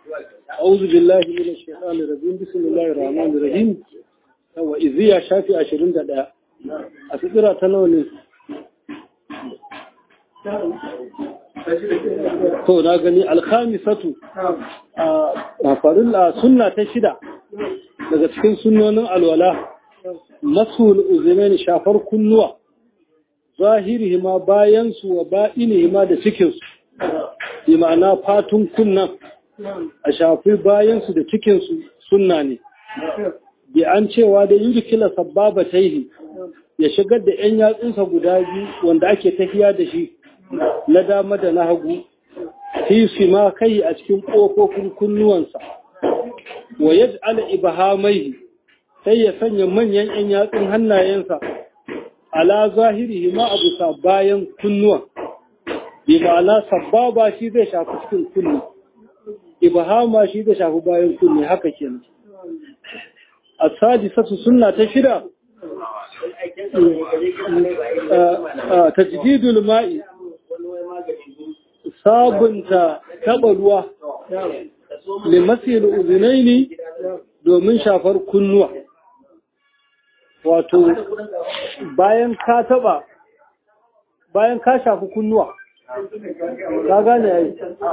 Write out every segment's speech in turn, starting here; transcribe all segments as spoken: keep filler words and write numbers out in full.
أعوذ بالله من الشيطان الرجيم بسم الله الرحمن الرحيم وإذ يا شافي عشرين دقيقة أتذكر تنوني to na gani alkhamisatu a farilla sunna ta shida daga cikin sunnonin alwala masul uzumain shafar kunnuwa zahirihima bayan su wa ba'inihima da cikin su bi ma'ana fatun kunnan a shafi bayan su da cikin su sunna ne bi an cewa da yudkila sabbabataihi ya shigar da yan yatsunsa guda biyu wanda ake tafiya da shi na dama da na hagu fi ma kai a cikin ƙofofin kunnuwansa wa yaj'al ibhamaihi sai ya sanya manyan ƴan yatsun hannayensa ala zahirihi ma abusa bayan kunnuwa bi ma'ana sababa shi zai shafi cikin kunni ibhama shi zai shafi bayan kunni haka kenan as-sadisatu sunna ta shida tajdidul ma'i sabunta taɓa ruwa limasil uzunaini domin shafar kunnuwa wato bayan ka taɓa bayan ka shafi kunnuwa ka gane yayi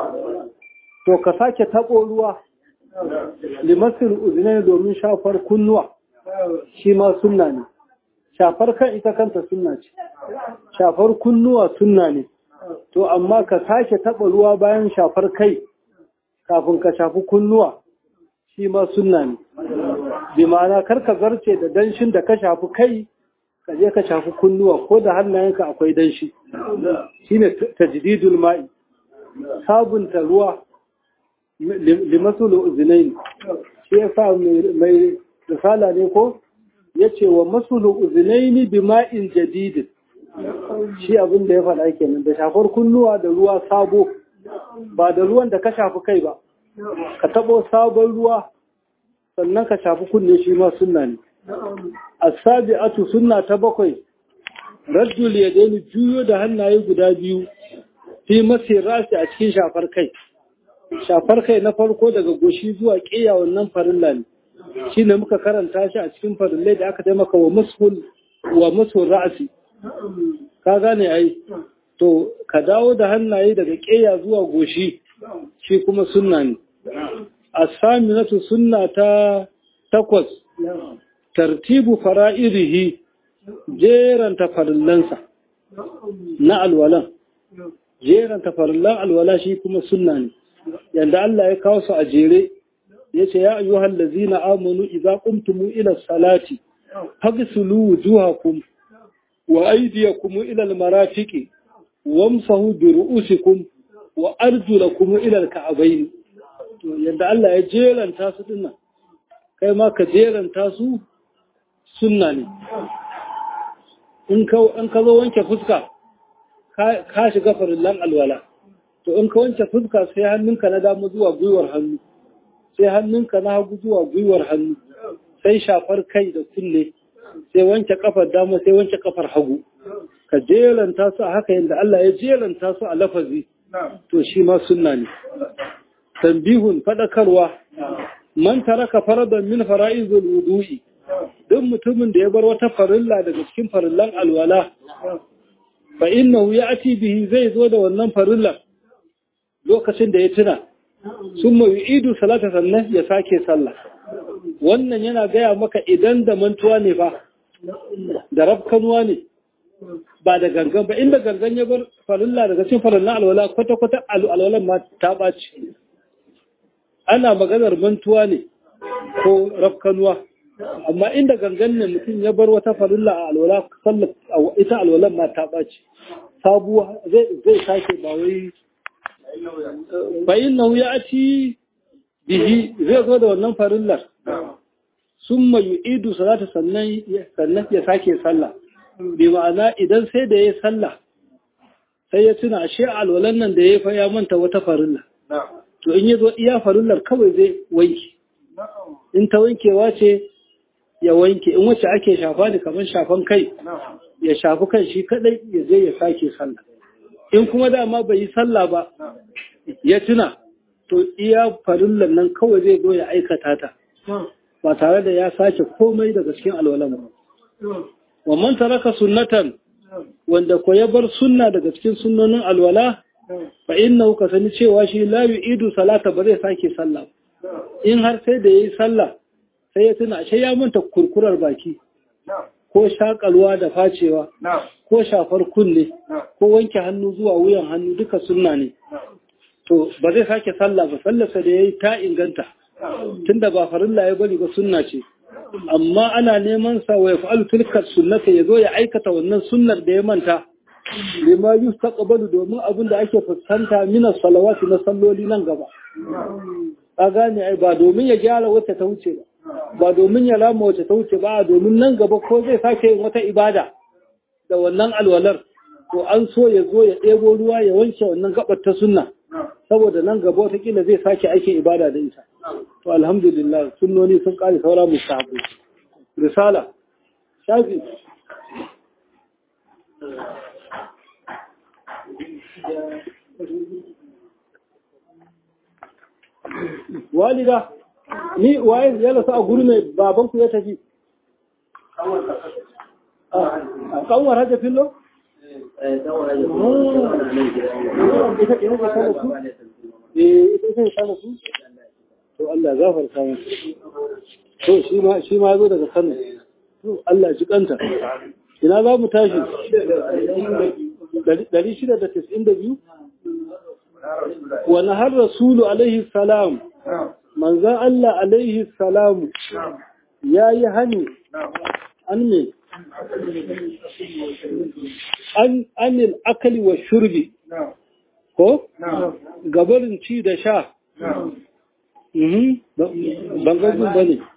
to ka sake taɓo ruwa limasil uzunaini domin shafar kunnuwa shi ma sunna ne shafar kan ita kanta sunna ce shafar kunnuwa sunna ne to amma ka sake taɓa ruwa bayan shafar kai kafin ka shafi kunnuwa shi ma sunna ne bi ma'ana kar ka zarce da danshin da ka shafi kai ka je ka shafi kunnuwa ko da hannayenka akwai danshi shine tajdidul ma'i sabunta ruwa limasul uzunain shi yasa mai risala ne ko yace wa masul uzunaini bima'in jadid shi abin da ya faɗa kenan da shafar kunnuwa da ruwa sabo ba da ruwan da ka shafi kai ba ka tabo sabon ruwa sannan ka shafi kunne shi ma sunna ne as-sabi'atu sunna ta bakwai raddul yadaini juyo da hannaye guda biyu fi masir rasi a cikin shafar kai shafar kai na farko daga goshi zuwa ƙiya wannan farilla ne shine muka karanta shi a cikin farillai da aka taimaka wa masul wa masul ra'si ka gane ai to ka dawo da hannaye daga ƙeya zuwa goshi shi kuma sunna ne as-saminatu sunna ta takwas tartibu fara'irihi jeran tafarillansa na alwalan jeran tafarillan alwala shi kuma sunna ne yanda Allah ya kawo su a jere yace ya ayyuhal ladzina amanu idza qumtum ila salati faghsilu wujuhakum wa aydiyakum ila al-marafiqi wamsahu bi ru'usikum wa arjulakum ila al-ka'bayn to yanda Allah ya jeranta su dinnan kai ma ka jeranta su sunna ne in ka in ka zo wanke fuska ka shiga farillan alwala to in ka wanke fuska sai hannunka na dama zuwa gwiwar hannu sai hannunka na hagu zuwa gwiwar hannu sai shafar kai da kunne sai wanke kafar dama sai wanke kafar hagu ka jelanta su a haka yadda Allah ya jelanta su a lafazi to shi ma sunna ne tanbihun fadakarwa man taraka faradan min fara'izul wudu'i duk mutumin da ya bar wata farilla daga cikin farillan alwala fa innahu ya'ti bihi zai zo da wannan farillan lokacin da ya tuna summa yu'idu salata sannan ya sake sallah wannan yana gaya maka idan da mantuwa ne fa da rabkanuwa ne ba da gangan ba inda gangan ya bar farilla daga cikin farillan alwala kwata-kwata alwalan ma ta ɓaci ana maganar mantuwa ne ko rabkanuwa amma inda gangan ne mutum ya bar wata farilla a alwala sallar ita alwalan ma ta ɓaci sabuwa zai sake ba wai bayin nan ya ci bihi zai zo da wannan farillar summa yu'idu salata sannan sannan ya sake sallah bi ma'ana idan sai da yayi sallah sai ya tuna ashe alwalan nan da yayi fa ya manta wata farilla to in yazo iya farillar kawai zai wanke in ta wankewa ce ya wanke in wacce ake shafa ne kamar shafan kai ya shafi kan shi kadai ya je ya sake sallah in kuma dama bai yi sallah ba ya tuna to iya farillan nan kawai zai zo ya aikata ta ba tare da ya sake komai daga cikin alwalan ba. Wa man taraka sunnatan wanda ko ya bar sunna daga cikin sunnonin alwala fa innahu ka sani cewa shi la yu'idu salata ba zai sake sallah in har sai da yayi sallah sai ya tuna ashe ya manta kurkurar baki ko shakalwa da facewa ko shafar kunne ko wanke hannu zuwa wuyan hannu duka sunna ne to ba zai sake sallah ba sallarsa da yayi ta inganta tunda ba farilla ya bari ba sunna ce amma ana neman sa wa yaf'alu tilka sunnata yazo ya aikata wannan sunnar da ya manta lima yustaqbalu domin abin da ake fuskanta min salawati na salloli nan gaba ka gane ai ba domin ya gyara wata ta wuce ba ba domin ya lama wata ta wuce ba domin nan gaba ko zai sake yin wata ibada da wannan alwalar to an so ya zo ya ɗebo ruwa ya wanke wannan gabar ta sunna saboda nan gaba wataƙila zai sake aikin ibada da ita to alhamdulillah sunnoni sun ƙare saura mustahabi risala shafi walida ni waye ya lasu a guri mai babanku ya tafi a kanwar hajja fillo? ita ina ka sana su? ita ita sana su? to Allah zafar samun to shi ma zo daga sana to Allah ji kanta ina za mu tashi ɗari shida da tis'in da biyu wani har rasulu alaihi salam manzan Allah alaihi salamu ya yi hani an ne an anil akali wa shurbi ko gabarin ci da sha bangajin ba ne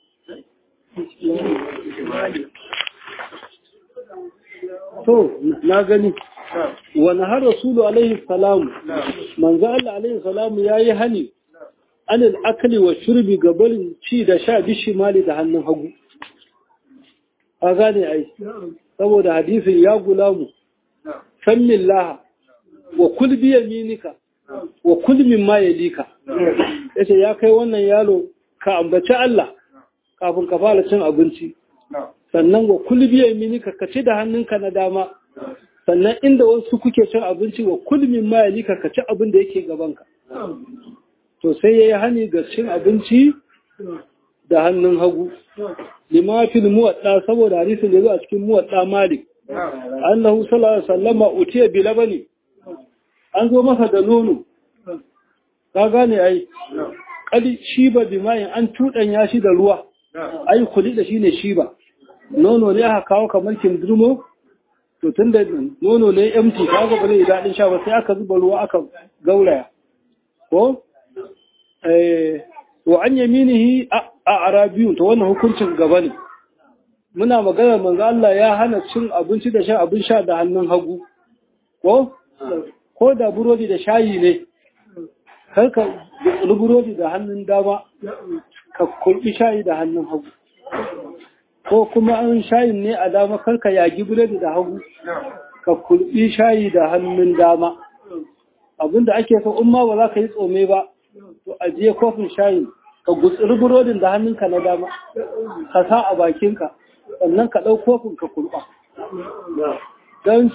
to na gani wani har rasulu alaihi salamu manzan Allah alaihi salamu ya yi hani anil akali wa shurbi gabarin ci da sha bishi mali da hannun hagu a gane ai saboda hadisin ya gulamu sammin laha wa kul bi yaminika wa kul mimma yalika yace ya kai wannan yaro ka ambaci Allah kafin ka fara cin abinci sannan wa kul bi yaminika ka ci da hannunka na dama sannan inda wasu kuke cin abinci wa kul mimma yalika ka ci abin da yake gabanka to sai yayi hani ga cin abinci da hannun hagu lima fil muwadda saboda hadisin da zo a cikin muwadda Malik annahu sallallahu alaihi wasallama utiya bi labani an zo masa da nono ka gane ai kadi shiba bi mai an tudanya shi da ruwa ai kuli da shine shiba nono ne aka kawo kamar kindurmo to tunda nono ne empty kaga bare dadin sha ba sai aka zuba ruwa aka gauraya ko eh wa an yaminihi a arabiyun to wannan hukuncin gaba ne muna magana manzo Allah ya hana cin abinci da sha abin sha da hannun hagu ko ko da burodi da shayi ne kar ka burodi da hannun dama ka kulbi shayi da hannun hagu ko kuma an shayin ne a dama kar ka yagi burodi da hagu ka kulbi shayi da hannun dama abinda ake so umma ba za ka yi tsome ba to ajiye kofin shayi ka gutsuri burodin da hannunka na dama ka sa a bakinka sannan ka ɗau kofin ka kurɓa don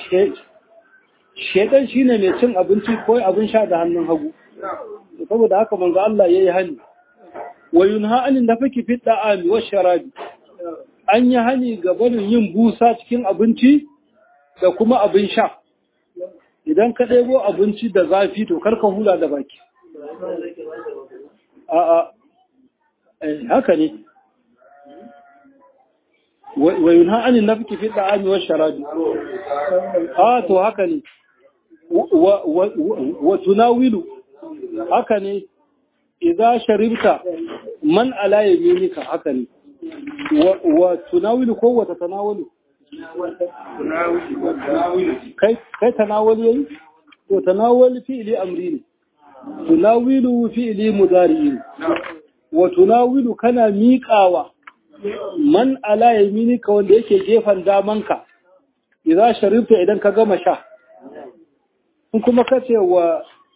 shedan shi ne mai cin abinci ko abin sha da hannun hagu saboda haka manzo Allah ya yi hani wa yunha anin nafaki fi da'ami wa sharabi an yi hani ga barin yin busa cikin abinci da kuma abin sha idan ka ɗebo abinci da zafi to karka hula da baki a'a haka ne wa yunha anin nafki fi da'ami wa sharabi a to haka ne wa tunawilu haka ne idza sharibta man ala yaminika haka ne wa tunawilu ko wa tatanawalu kai kai tanawali yayi to tanawali fi'li amri ne tunawilu fi'li mudari wa tunawilu kana miƙawa man ala yaminika wanda yake gefan damanka idza sharibta idan ka gama sha in kuma kace wa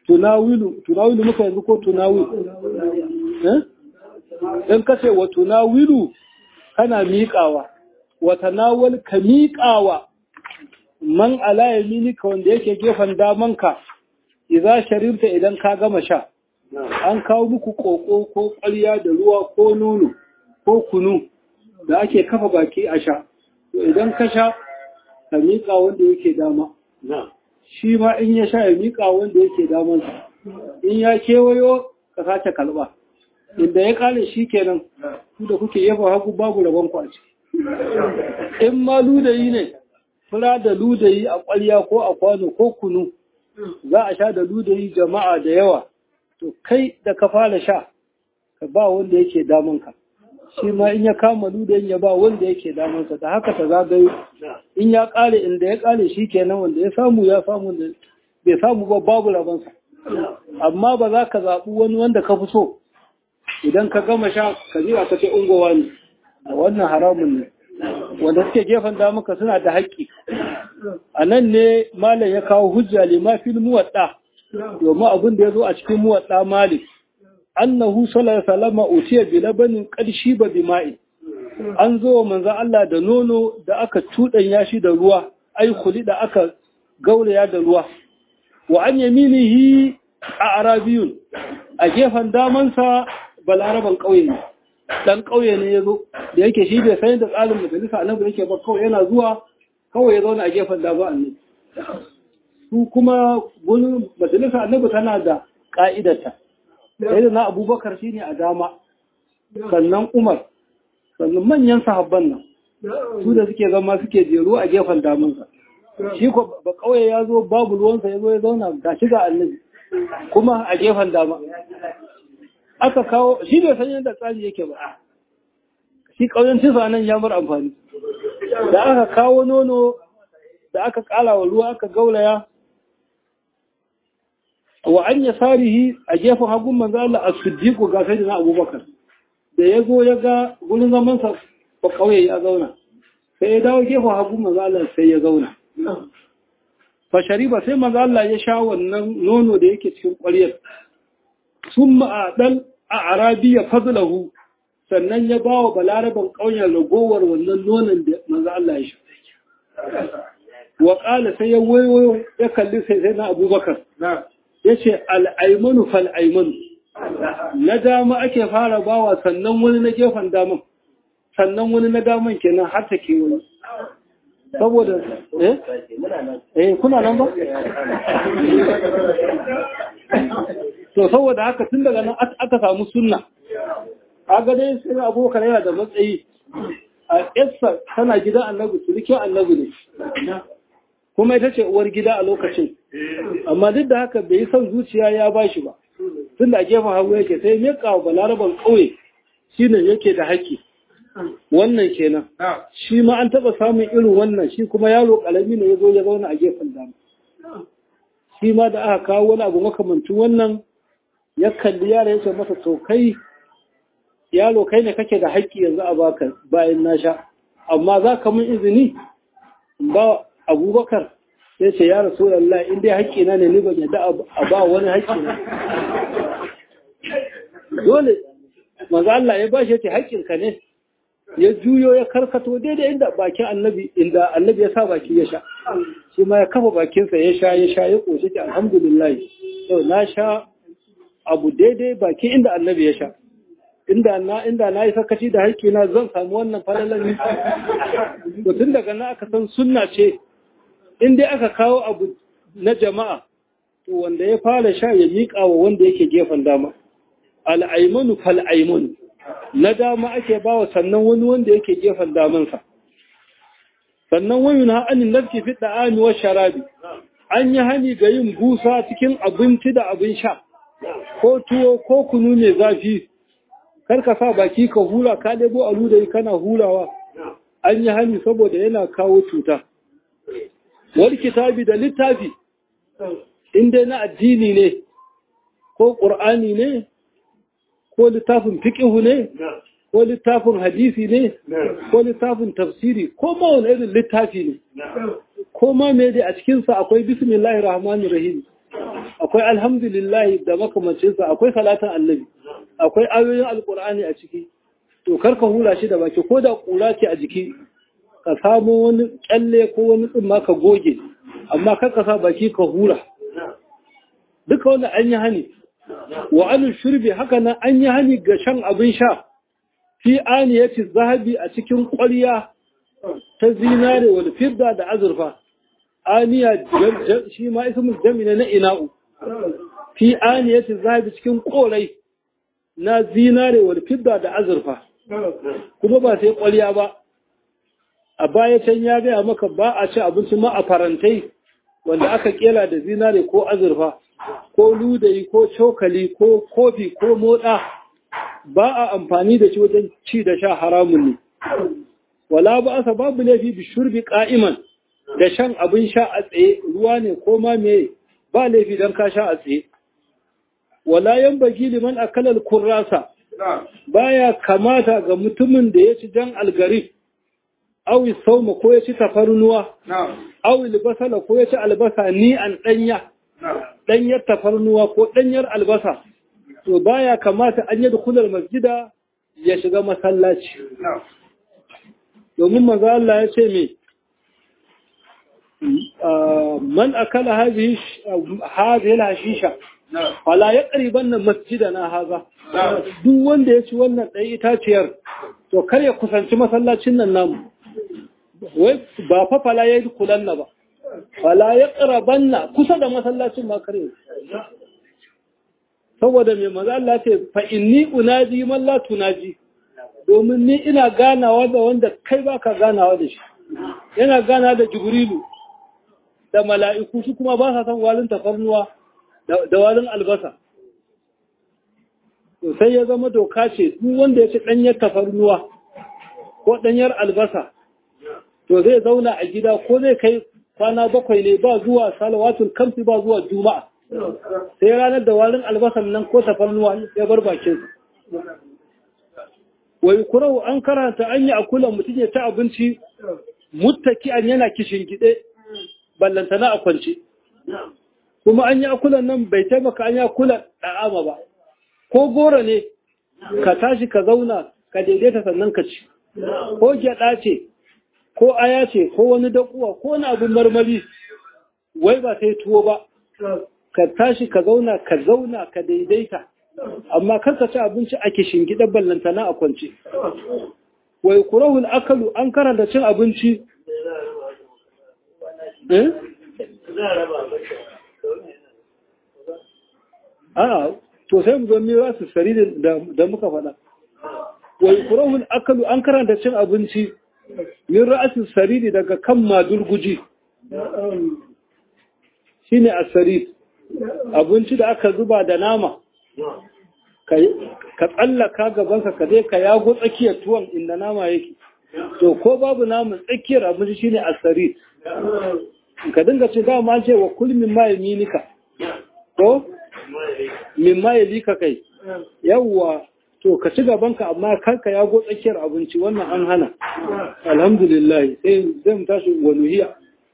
tunawilu tunawilu muka yanzu ko tunawilu eh in ka ce wa tunawilu kana miƙawa wa tanawal ka miƙawa man ala yaminika wanda yake gefen damanka idza sharibta idan ka gama sha an kawo muku koko ko ƙwarya da ruwa ko nono ko kunu da ake kafa baki a sha to idan ka sha ka miƙa wanda yake dama shi ma in ya sha ya miƙa wanda yake damansa in ya kewayo ka sace kalba inda ya kare shi kenan ku da kuke yafa hagu babu rabon ku a ciki in ma ludayi ne fura da ludayi a ƙwarya ko a kwano ko kunu za a sha da ludayi jama'a da yawa to kai da ka fara sha ka ba wanda yake damanka shi ma in ya kama ludayin ya ba wanda yake damansa da haka ta zagayo in ya kare inda ya kare shi kenan wanda ya samu ya samu da bai samu ba babu rabonsa amma ba za ka zaɓi wani wanda ka fi so idan ka gama sha ka jira ka ce ungowa ne wannan haramun ne wanda suke gefen damuka suna da haƙƙi a nan ne malam ya kawo hujja lima fil muwadda domin abin da ya zo a cikin muwadda malik annahu sallallahu alaihi wasallam utiya bi labanin qadshi ba bima'i an zo manzo Allah da nono da aka tudanya shi da ruwa ai kuli da aka gauraya da ruwa wa an yaminihi a arabiyun a gefen damansa balaraban kauye ne dan kauye ne yazo da yake shi bai san da tsarin majalisa annabi yake ba kawai yana zuwa kawai ya zauna a gefen dama annabi su kuma gurin majalisa annabi tana da ka'idarta sai da na abubakar shine a dama sannan umar sannan manyan sahabban nan su da suke zama suke jeru a gefen damansa shi ko ba kauye ya zo babu ruwansa ya zo ya zauna ga shi ga annabi kuma a gefen dama aka kawo shi bai san yadda tsari yake ba shi kauyancin sa nan ya bar amfani da aka kawo nono da aka kala wa ruwa aka gaulaya wa an yasarihi a gefen hagun manzo Allah as-siddiq ga sai da Abubakar da yazo ya ga gurin zaman sa ba kauye ya zauna sai ya dawo gefen hagun manzo Allah sai ya zauna fa shariba sai manzo Allah ya sha wannan nono da yake cikin ƙwaryar summa adal a arabiya fadlahu sannan ya bawa balaraban ƙauyen ragowar wannan nonon da manzo Allah ya sha wa qala sai ya wayo ya kalli sai sai na Abubakar yace al-aymanu fal-aymanu na dama ake fara bawa sannan wani na gefen daman sannan wani na daman kenan har ta kewaye saboda eh eh kuna nan ba to saboda haka tun daga nan aka samu sunna kaga dai sai Abubakar yana da matsayi a Issa tana gidan Annabi sulke Annabi ne kuma ita ce uwar gida a lokacin amma duk da haka bai san zuciya ya bashi ba tun da gefen hagu yake sai me kawo balaraban kauye shine yake da haƙƙi wannan kenan shi ma an taba samun irin wannan shi kuma yaro kalami ne yazo ya zauna a gefen dama shi ma da aka kawo wani abu makamancin wannan ya kalli yaro ya ce masa to kai yaro kai ne kake da haƙƙi yanzu a baka bayan na sha amma za ka mun izini ba Abubakar sai ce ya Rasulullah in dai haƙƙi na ne ni ban yadda a ba wani haƙƙi na dole manzo Allah ya bashi yace haƙƙin ka ne ya juyo ya karkato daidai inda bakin annabi inda annabi ya sa baki ya sha shi ma ya kafa bakinsa ya sha ya sha ya koshi ta alhamdulillah to na sha abu daidai baki inda annabi ya sha inda na inda na yi sakaci da haƙƙi na zan samu wannan falalan to tun daga nan aka san sunna ce in dai aka kawo abu na jama'a to wanda ya fara sha ya miƙa wa wanda yake gefen dama al-aymanu fal-aymanu na dama ake bawa sannan wani wanda yake gefen damansa sannan wani na anin nafki fi da'ami wa sharabi an yi hani ga yin busa cikin abinci da abin sha ko tuwo ko kunu mai zafi kar ka sa baki ka hura ka lebo alu da kana hurawa an yi hani saboda yana kawo cuta wal kitabi da littafi inda na addini ne ko qur'ani ne ko littafin fiqhu ne ko littafin hadisi ne ko littafin tafsiri ko ma wani irin littafi ne ko ma me dai a cikin sa akwai bismillahir rahmanir rahim akwai alhamdulillah da makamancinsa, akwai salatin annabi, akwai ayoyin alkur'ani a ciki, to kar ka hura shi da baki ko da kura ce a jiki, ka samu wani kyalle ko wani tsimma ka goge, amma kar ka sa baki ka hura. Duka wanda an yi hani, wa anu shurbi haka nan an yi hani ga shan abin sha, fi aniyati zahabi a cikin ƙwarya ta zinare wal fidda da azurfa. Aniya shi ma ismul jami ne na ina'u. Fi aniyati zahabi cikin ƙorai na zinare wal fidda da azurfa. Kuma ba sai ƙwarya ba. A baya can ya gaya maka ba a ci abinci ma a farantai wanda aka kera da zinare ko azurfa, ko ludayi ko cokali ko kofi ko moɗa. Ba a amfani da shi wajen ci da sha haramun ne. Wala ba asa babu laifi bi shurbi qa'iman da shan abin sha a tsaye, ruwa ne ko ma me, ba laifi dan ka sha a tsaye. Wala yanbaghi liman akala al-kurrasa, baya kamata ga mutumin da ya ci jan algarif, aw sauma ko ya ci tafarnuwa, aw albasala ko ya ci albasa ni an danya, danyar tafarnuwa ko danyar albasa, to baya kamata an yi dukular masjida ya shiga masallaci. Domin manzo Allah ya ce me, man akala hadhihi hadhihi al-hashisha wala yaqribanna masjidana haza, duk wanda ya ci wannan dai itaciyar to kar ya kusanci masallacin nan namu. Wai ba fa fala yayi kulanna ba, fala yaqrabanna, kusa da masallacin ma kare. Saboda mai maza Allah ce fa inni unaji man la tunaji, domin ni ina ganawa da wanda kai baka ganawa da shi. Yana gana da Jibrilu da mala'iku, su kuma ba sa san walin tafarnuwa da walin albasa. To sai ya zama doka ce duk wanda ya ci danyar tafarnuwa ko danyar albasa to zai zauna a gida, ko zai kai kwana bakwai ne ba zuwa salawatul kamsi, ba zuwa juma'a. Sai ranar da warin albasan nan ko tafarnuwa ya bar bakin. Wai kurau an karanta an yi akulan mutum ya ta abinci muttaki an yana kishin gide, ballantana a kwance. Kuma an yi akulan nan bai taimaka an yi akulan da'ama ba. Ko goro ne ka tashi ka zauna ka daidaita sannan ka ci. Ko gyaɗa ce, ko aya ce, ko wani dakuwa, ko wani abin marmari, wai ba sai tuwo ba. Ka tashi ka zauna ka zauna ka daidaita, amma kar ka ci abinci a kishin gidan ballantana a kwance. Wai kurahul akalu an karanta cin abinci eh a to sai mu ga mira su sari da da muka faɗa. Wai kurahul akalu an karanta cin abinci min ra'asin saridi daga kan madurguji, shine as-sarid, abinci da aka zuba da nama, ka tsallaka gabanka ka je ka yago tsakiyar tuwon inda nama yake. To ko babu naman tsakiyar abinci shine as-sarid. Ka dinga ce dama an ce wa kul min ma yaminika, ko min ma yalika kai, yawwa. To ka ci gabanka amma kanka yago tsakiyar abinci, wannan an hana. Alhamdulillah. Sai zai tashi wa nuhiya.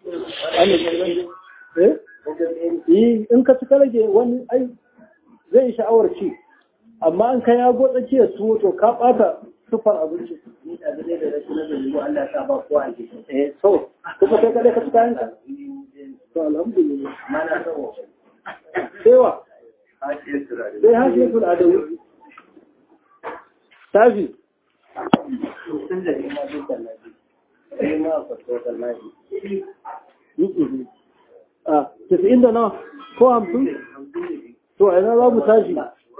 Eh? Yi in ka ci rage wani ai zai sha'awar ci, amma an ka yago tsakiyar tuwo to ka bata sufar abinci. Ni da zai da rashin nazari ko Allah ya ba kowa a cikin. Eh so kuma kai kada ka ci kayan ka. To alhamdulillah. Mana sawo. Sewa. Sai hasiyatul adawi. Tafi. Sun da ma dukkan nabi. Sai ma fatotar nabi. a tisa'in da nawa ko hamsin to a yana za mu tashi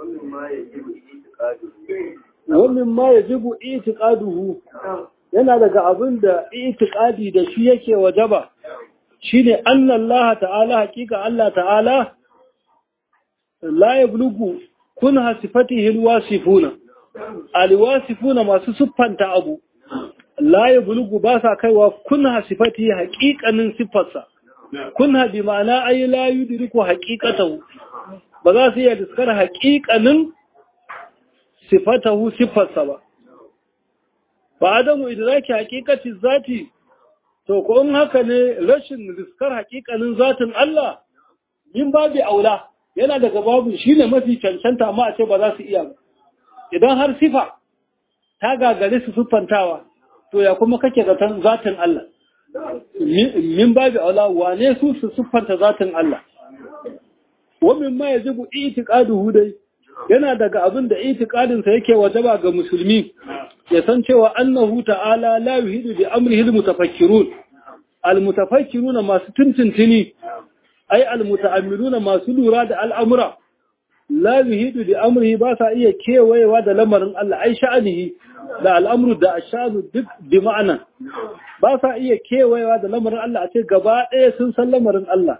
wannan ma ya jibu itiqaduhu yana daga abin da itiqadi da shi yake wajaba shine annallaha ta'ala hakika Allah ta'ala la yablugu kunha sifatihi alwasifuna alwasifuna masu siffanta abu la yablugu ba sa kaiwa kunha sifatihi haqiqanin siffarsa kunha bi ma'ana ay la yudriku haqiqatahu ba za su iya diskar haqiqanin sifatahu siffarsa ba ba adamu idraki haqiqati zati to ko in haka ne rashin diskar haqiqanin zatin Allah min babi aula yana daga babu shine mafi cancanta amma a ce ba za su iya ba idan har sifa ta gagare su siffantawa to ya kuma kake zaton zatin Allah min babi aula wane su su siffanta zatin Allah wa mimma yajibu i'tiqaduhu dai yana daga abin da itiqadin sa yake wajaba ga musulmi ya san cewa annahu ta'ala la yuhidu bi amrihi al-mutafakkirun al-mutafakkiruna masu tuntuntuni ai al-muta'ammiluna masu lura da al'amura la yuhidu bi amrihi ba sa iya kewayewa da lamarin Allah ai sha'anihi da al'amru da ashanu duk bi ma'ana ba sa iya kewayewa da lamarin Allah a ce gaba ɗaya sun san lamarin Allah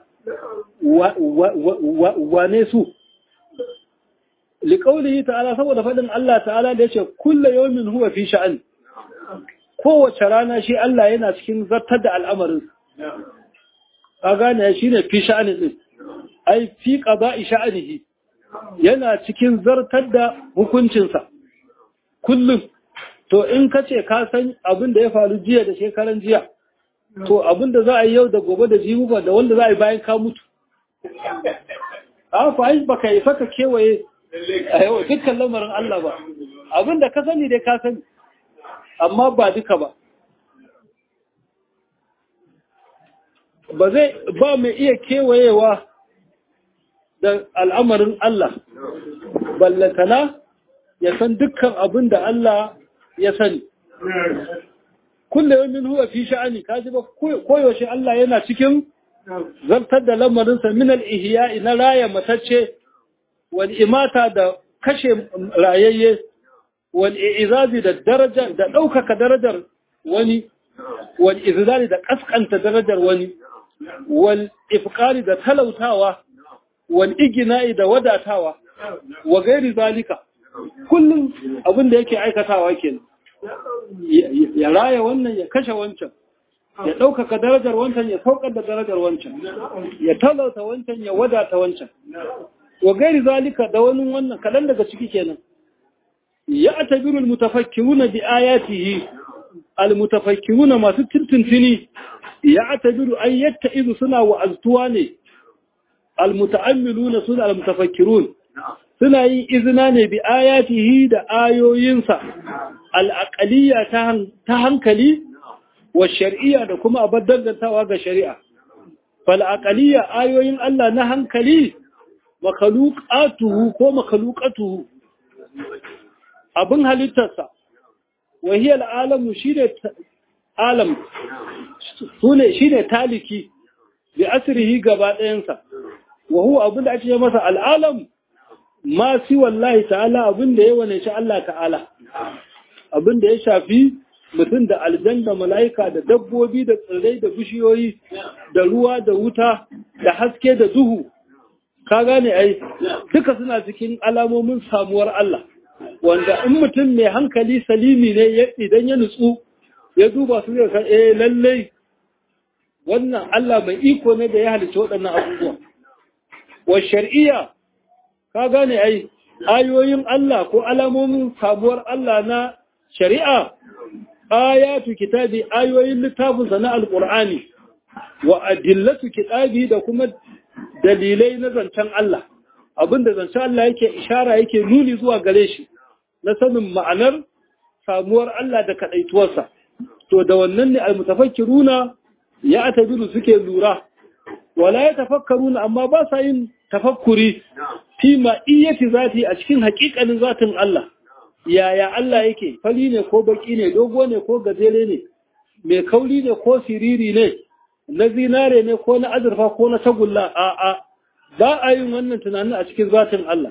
wane su liƙaulihi ta'ala saboda faɗin Allah ta'ala da ya ce kulla yawmin huwa fi sha'an kowace rana shi Allah yana cikin zartar da al'amarin ka gane shi ne fi sha'ani din ai fi qada'i sha'anihi yana cikin zartar da hukuncinsa kullum to in ka ce ka san abin da ya faru jiya da shekaran jiya to abin da za a yi yau da gobe da jibi ba da wanda za a yi bayan ka mutu a fa ba ka yi saka kewaye a yau dukkan lamarin Allah ba abin da ka sani dai ka sani amma ba duka ba ba zai ba mai iya kewayewa da al'amarin Allah ballantana ya san dukkan abin da Allah ya sani kullum yamin huwa fi sha'ani kaji ba koyaushe Allah yana cikin zartar da lamarinsa min al-ihya'i na raya matacce wal imata da kashe rayayye wal izazi da daraja da daukaka darajar wani wal izlali da kaskanta darajar wani wal ifqari da talautawa wal igna'i da wadatawa wa gairi zalika kullum abin da yake aikatawa kenan ya raya wannan ya kashe wancan ya ɗaukaka darajar wancan ya saukar da darajar wancan ya talauta wancan ya wadata wancan wa gairi zalika da wani wannan kadan daga ciki kenan ya atabiru almutafakkiruna bi ayatihi almutafakkiruna masu tuntuntuni ya atabiru ay yattaizu suna wa'aztuwa ne almutaammiluna suna almutafakkirun suna yin izina ne bi ayatihi da ayoyinsa al'aqaliyya ta hankali wa shari'a da kuma abin dangantawa ga shari'a. Fal'aqaliyya ayoyin Allah na hankali makhluqatuhu ko makhluqatuhu abin halittarsa wahiyar alamu shine alam sune shine taliki bi asrihi gaba ɗayansa wa huwa abin da ake masa al'alam ma si wallahi ta'ala abin da ya wane shi Allah ta'ala abin da ya shafi mutum da aljanna mala'ika da dabbobi da tsirrai da bishiyoyi da ruwa da wuta da haske da duhu ka gane ai duka suna cikin alamomin samuwar Allah wanda in mutum mai hankali salimi ne idan ya nutsu ya duba su zai san eh lallai wannan Allah mai iko ne da ya halicci waɗannan abubuwa wa shar'iyya ka gane ai ayoyin Allah ko alamomin samuwar Allah na shari'a ayatu kitabi ayoyin littafin sa na alqur'ani wa adillatu kitabi da kuma dalilai na zancen Allah abinda zancen Allah yake ishara yake nuni zuwa gare shi na sanin ma'anar samuwar Allah da kadaituwarsa to da wannan ne almutafakkiruna ya atabiru suke lura wala yatafakkaruna amma ba sa yin tafakkuri fi ma'iyyati zati a cikin haƙiƙanin zatin Allah yaya Allah yake fali ne ko baki ne dogo ne ko gajere ne mai kauri ne ko siriri ne na zinare ne ko na azurfa ko na tagulla a a ba a yin wannan tunanin a cikin zatin Allah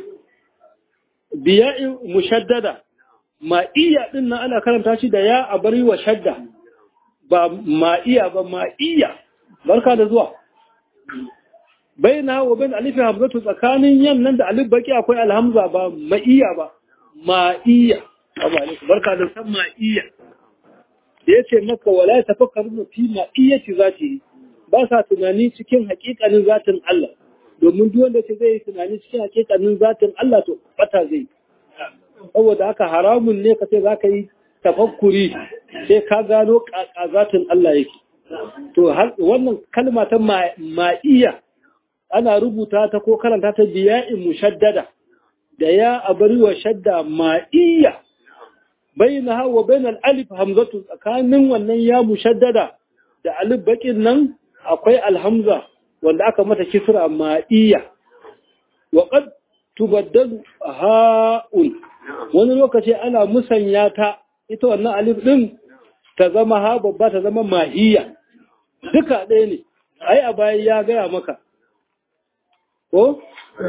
biya'i mushaddada ma'iyya din nan ana karanta shi da ya a bari wa shadda ba ma'iyya ba ma'iyya barka da zuwa baina wa bain alif hamzatu tsakanin yan nan da alif baki akwai alhamza ba ma'iyya ba ma'iyya barka da san ma'iyya yace maka wala tafakkaru fi ma'iyyati zati ba sa tunani cikin hakikanin zatin Allah domin duk wanda ce zai tunani cikin hakikanin zatin Allah to bata zai saboda haka haramun ne kace zaka yi tafakkuri sai ka gano zatin Allah yake to wannan kalma ta ma'iyya ana rubuta ta ko karanta ta biya'in mushaddada da ya abari wa shadda ma'iyya bainaha wa bainal alif hamzatu tsakanin wannan ya mushaddada da alif bakin nan akwai alhamza wanda aka mata kisra ma'iyya wa qad tubaddalu ha'un wani lokaci ana musanya ta ita wannan alif din ta zama ha babba ta zama mahiyya duka ɗaya ne ai a bayan ya gaya maka ko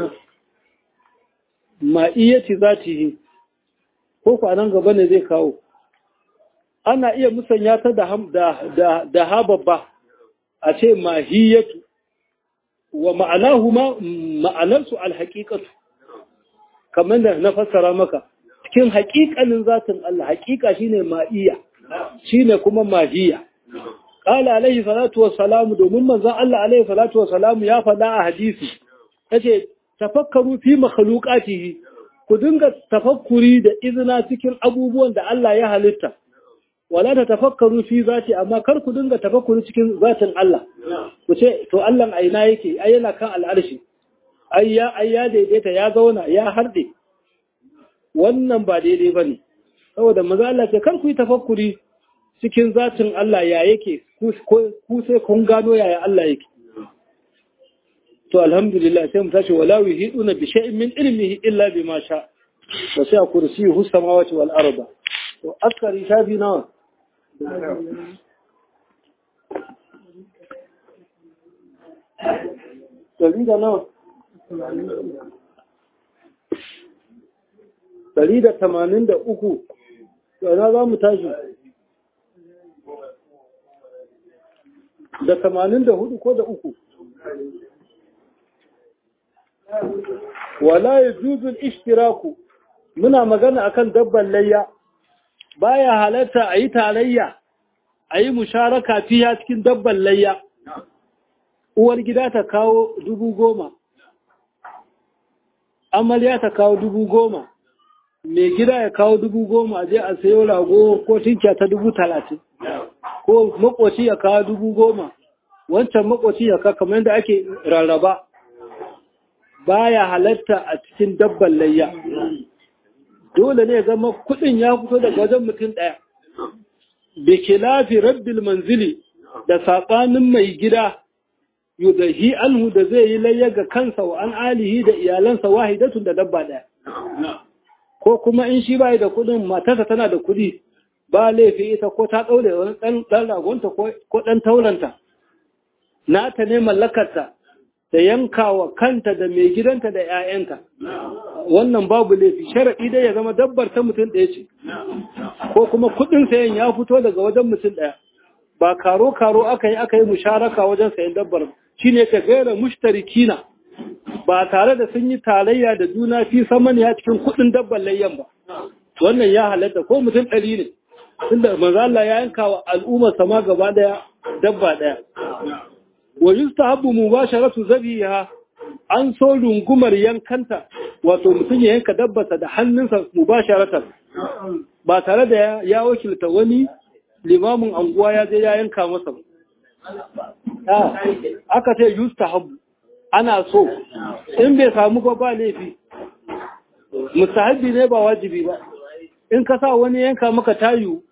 ma'iyyati zatihi ko kwanan gaba ne zai kawo ana iya musanya ta da da da ha babba a ce mahiyatu wa ma'anahu ma ma'anarsu alhaqiqatu kamar da na fassara maka cikin haƙiƙanin zatin Allah haƙiƙa shine ma'iyya shine kuma mahiyya qala alaihi salatu wassalamu domin manzon Allah alaihi salatu wassalamu ya faɗa a hadisi yace tafakkaru fi makhluqatihi ku dinga tafakkuri da izina cikin abubuwan da Allah ya halitta wala ta tafakkaru fi zati amma kar ku dinga tafakkuri cikin zatin Allah ku ce to Allah a ina yake ai yana kan al'arshi ai ya ai ya daidaita ya zauna ya harde wannan ba daidai bane saboda manzo Allah ce kar ku yi tafakkuri cikin zatin Allah ya yake ku sai kun gano yaya Allah yake to alhamdulillah sai mu tashi wala yuhiduna bi shay'in min ilmihi illa bima sha wa sai kursiyuhu samawati wal arda to askari shafi nawa dari da nawa dari da tamanin da uku to ina za mu tashi da tamanin da hudu ko da uku wala yajuzu al-ishtiraku muna magana akan dabban layya baya halatta ayi tarayya ayi musharaka fiya cikin dabban layya uwar gida ta kawo dubu goma amarya ta kawo dubu goma mai gida ya kawo dubu goma a je a sayo rago ko tinkiya ta dubu talatin ko makoci ya kawo dubu goma wancan makoci ya kawo kamar yadda ake rarraba baya halatta a cikin dabban layya dole ne zama kudin ya fito daga wajen mutum daya bi khilafi rabbil manzili da sabanin mai gida yudahi anhu da zai yi layya ga kansa wa an alihi da iyalansa wahidatun da dabba daya ko kuma in shi bai da kudin matarsa tana da kudi ba laifi ita ko ta daure wani dan dan ragonta ko ko dan tauranta nata ne mallakarta da yankawa kanta da mai gidanta da ƴaƴanta wannan babu laifi sharadi dai ya zama dabbar ta mutum ɗaya ce ko kuma kudin sayan ya fito daga wajen mutum ɗaya ba karo karo aka yi aka yi musharaka wajen sayan dabbar shine ka gaira mushtarikina ba tare da sun yi tarayya da juna fi saman ya cikin kudin dabbar layyan ba wannan ya halatta ko mutum ɗari ne tunda manzo Allah ya yanka wa al'ummar sama gaba daya dabba daya wa yustahabbu mubasharatu zabiha an so rungumar yankanta wato mutum ya yanka dabbarsa da hannunsa mubasharatan ba tare da ya wakilta wani limamin anguwa ya je ya yanka masa aka ce yustahabbu ana so in bai samu ba ba laifi mustahabbi ne ba wajibi ba in ka sa wani yanka maka tayu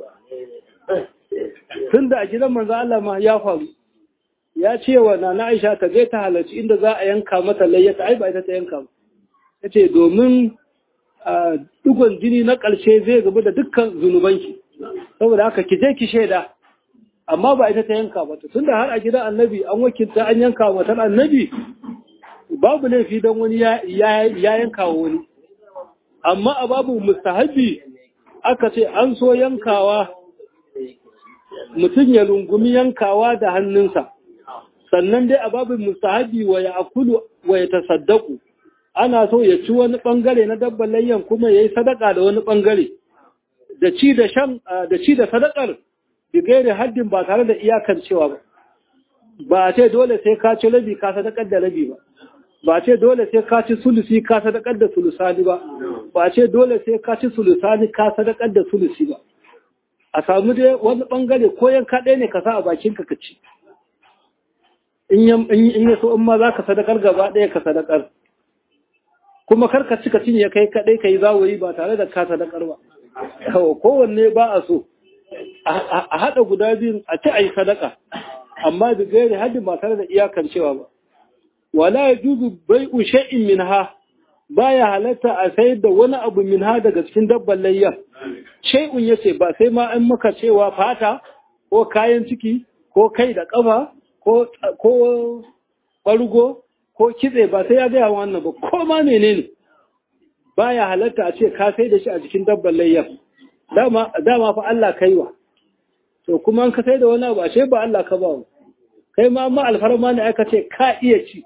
tunda a gidan manzo Allah ma ya faru ya ce wa nana Aisha ta je ta halarci inda za a yanka mata layyata ai ba ita ta yanka ba yace domin dugon jini na ƙarshe zai gaba da dukkan zunubanki saboda haka ki je ki shaida amma ba ita ta yanka ba tunda har a gidan annabi an wakilta an yanka wa tan annabi babu laifi dan wani ya yanka wa wani amma a babu mustahabi aka ce an so yankawa mutum ya rungumi yankawa da hannunsa sannan dai a babin mustahabi wa ya akulu wa ya tasaddaku ana so ya ci wani bangare na dabban layyan kuma yayi sadaka da wani bangare da ci da shan da ci da sadakar bi gairi haddin ba tare da iyakan cewa ba ba ce dole sai ka ci rabi ka sadakar da rabi ba ba ce dole sai ka ci sulusi ka sadakar da sulusani ba ba ce dole sai ka ci sulusani ka sadakar da sulusi ba a samu dai wani bangare ko yanka ɗaya ne ka sa a bakinka ka ci in ya so in ma za ka sadakar gaba ɗaya ka sadakar kuma karka cika cinye kai kaɗai ka yi zawuri ba tare da ka sadakar ba kowanne ba a so a haɗa guda biyun a ci a yi sadaka amma da gairi hadin ba tare da iyakan cewa ba wala ya juzu bai ushe'in min ha baya halatta a sayar da wani abu min ha daga cikin dabban layyar shay'un yace ba sai ma an maka cewa fata ko kayan ciki ko kai da ƙafa ko ko ɓargo ko kitse ba sai ya gaya wannan ba ko ma menene baya halatta a ce ka sai da shi a cikin dabban layyar dama dama fa Allah kaiwa to kuma an ka sai da wani abu ashe ba Allah ka ba kai ma amma alfarma ne aka ce ka iya ci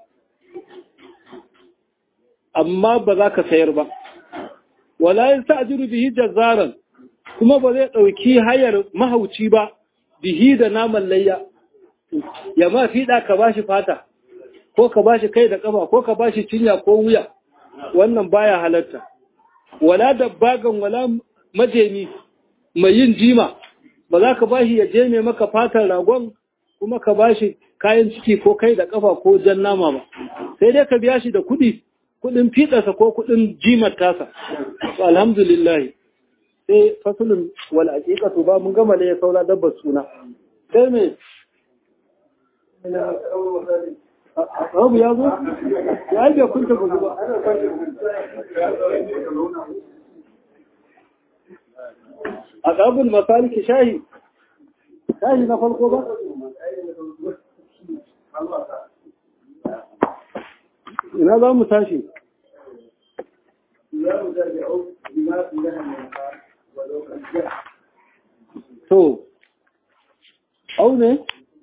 amma ba za ka sayar ba wala yasta'jiru bihi jazzaran kuma ba zai dauki hayar mahauci ba bihi da naman layya ya ma fiɗa ka bashi fata ko ka bashi kai da ƙafa ko ka bashi cinya ko wuya wannan baya halatta wala dabbagan wala majemi mai yin jima ba za ka bashi ya jeme maka fatar ragon kuma ka bashi kayan ciki ko kai da ƙafa ko jan nama ba sai dai ka biya shi da kuɗi kuɗin fiɗarsa ko kuɗin jimar tasa alhamdulillah sai fasulun wal aqiqatu ba mun gama da ya saura dabbar suna sai me abu ya zo ya yi bai kunta gudu ba a ƙabin masaliki shahi shahi na farko ba ina za mu tashi to au ne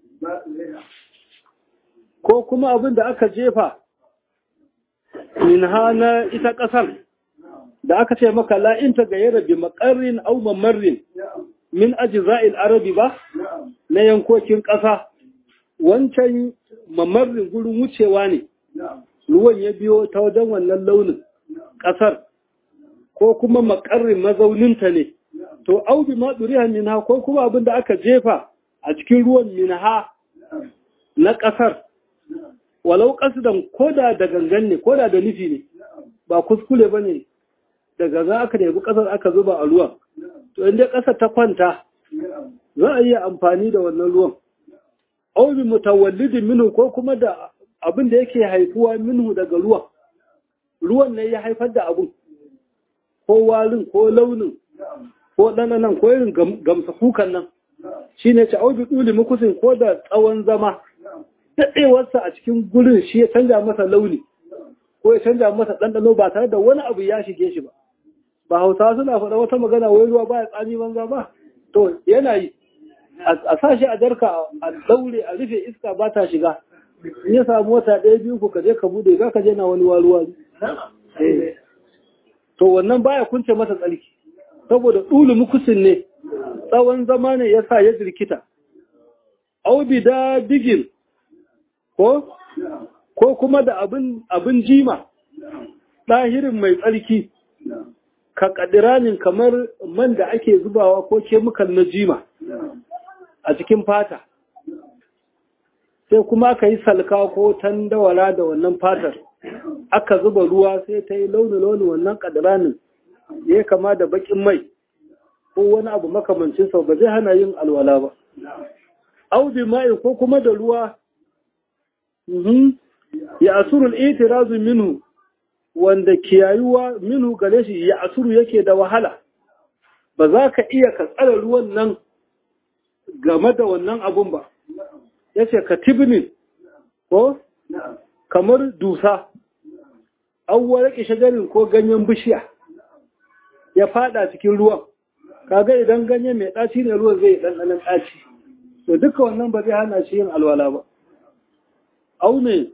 ko kuma abin da aka jefa min hana ita ƙasar da aka ce maka la'inta ga yara bi makarrin au mamarrin min ajza'il arabi ba na yankokin ƙasa wancan mamarrin gurin wucewa ne ruwan ya biyo ta wajen wannan launin ƙasar ko kuma makarrin mazauninta ne to au bi maduriha minha ko kuma abin da aka jefa a cikin ruwan minha na ƙasar walau ƙasidan koda da gangan ne koda da nufi ne ba kuskure ba ne daga za aka nemi ƙasar aka zuba a ruwan to inda ƙasar ta kwanta za a iya amfani da wannan ruwan au bi mutawallidin minhu ko kuma da abin da yake haifuwa minhu daga ruwan ruwan ne ya haifar da abin ko warin ko launin ko ɗananan ko irin gamsa kukan nan shine ce au bi ɗuli mukusin ko da tsawon zama daɗewarsa a cikin gurin shi ya canja masa launi ko ya canja masa ɗanɗano ba tare da wani abu ya shige shi ba ba hausawa suna faɗa wata magana wai ruwa ba ya tsami banza ba to yana yi a sa shi a jarka a daure a rufe iska ba ta shiga in ya samu wata ɗaya biyu ku ka je ka bude za ka je na wani waruwa to wannan baya kunce masa tsarki saboda ɗulu mukusin ne tsawon zama ne ya sa ya jirkita au bi da digin ko ko kuma da abin abin jima ɗahirin mai tsarki ka ƙadiranin kamar man da ake zubawa ko kemikal na jima a cikin fata sai kuma aka yi salka ko tandawara da wannan fatar aka zuba ruwa sai ta yi launi-launi wannan ƙadiranin ya kama da baƙin mai ko wani abu makamancin sau ba zai hana yin alwala ba audi mai ko kuma da ruwa ya asurul itirazu minhu wanda kiyayuwa minhu gare shi ya asuru yake da wahala ba za ka iya ka tsara ruwan nan game da wannan abun ba yace ka tibnin ko kamar dusa awwal shajarin ko ganyen bishiya ya fada cikin ruwan kaga idan ganye mai daci ne ruwan zai dan dan daci to duka wannan ba zai hana shi yin alwala ba au ne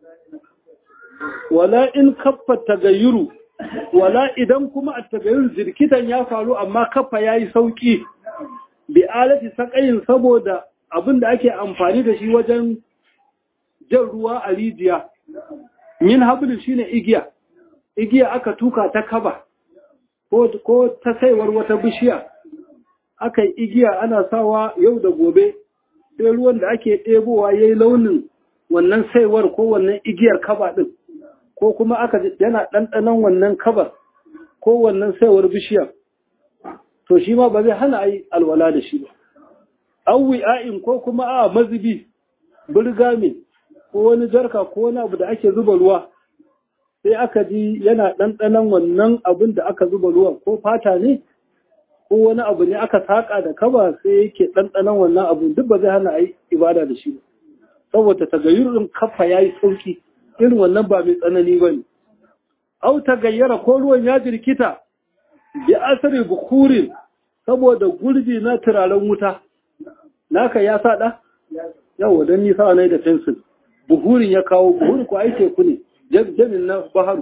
wala in kaffa tagayyuru wala idan kuma at-tagayyur zirkitan ya faru amma kaffa yayi sauki bi alati saqayin saboda abinda ake amfani da shi wajen jan ruwa a rijiya min hablin shine igiya igiya aka tuka ta kaba ko ko ta saiwar wata bishiya aka yi igiya ana sawa yau da gobe sai ruwan da ake ɗebowa yayi launin wannan saiwar ko wannan igiyar kaba din ko kuma aka ji yana ɗanɗanon wannan kabar ko wannan saiwar bishiyar to shi ma ba zai hana a yi alwala da shi ba. Auwi a'in ko kuma a mazubi burgami ko wani jarka ko wani abu da ake zuba ruwa sai aka ji yana ɗanɗanon wannan abin da aka zuba ruwa ko fata ne ko wani abu ne aka saƙa da kaba sai yake ɗanɗanon wannan abu duk ba zai hana a yi ibada da shi ba. Saboda tagayyurin kafa ya yi sauki irin wannan ba mai tsanani ba ne. Au tagayyara ko ruwan ya jirkita bi asari bukurin saboda gurbi na turaren wuta. Naka ya saɗa? Yawa don nisa ne da fensil. Bukurin ya kawo buhur ko ai teku ne jamin na baharu.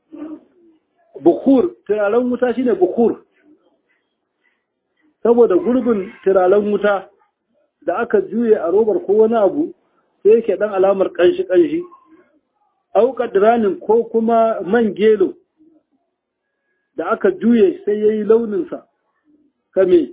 Bukur turaren wuta shine bukur. Saboda gurbin turaren wuta da aka juye a robar ko wani abu sai yake dan alamar kanshi-kanshi. Auka diranin ko kuma man gelo da aka juye sai ya yi launinsa, kame,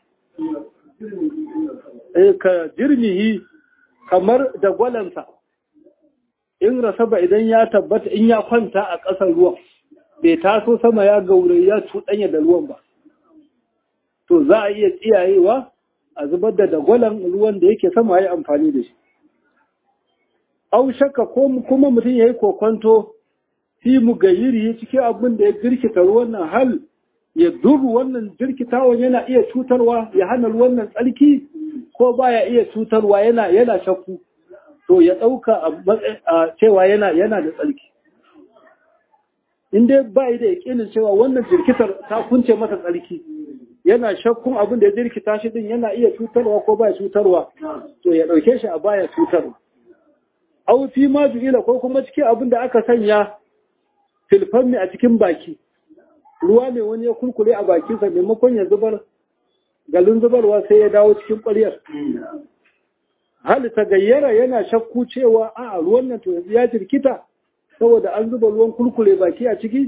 e, ka jirmihi kamar da gwalansa, in rasaba idan ya tabbata in ya kwanta a ƙasar ruwan, bai taso sama ya gaure ya cuɗanya da ruwan ba. To za a iya tsiyayewa a zubar da dagwalan ruwan da yake sama ya amfani da shi. Au shakka ko kuma mutum ya yi kokonto fi mu gayyiri cikin abin da ya jirkita ruwan nan hal ya duru wannan jirkitawan yana iya cutarwa ya hana ruwan nan tsarki ko baya iya cutarwa yana yana shakku to ya ɗauka a cewa yana yana da tsarki. In dai ba da yaƙinin cewa wannan jirkitar ta kunce masa tsarki yana shakkun abin da ya jirkita shi din yana iya cutarwa ko baya cutarwa to ya ɗauke shi a baya cutarwa. Au fi ma ju'ila ko kuma cikin abin da aka sanya filfanmi a cikin baki ruwa ne wani ya kurkure a bakinsa maimakon ya zubar galin zubarwa sai ya dawo cikin ƙwaryar. Hali ta gayyara yana shakku cewa a ruwan nan to ya jirkita saboda an zuba ruwan kurkure baki a ciki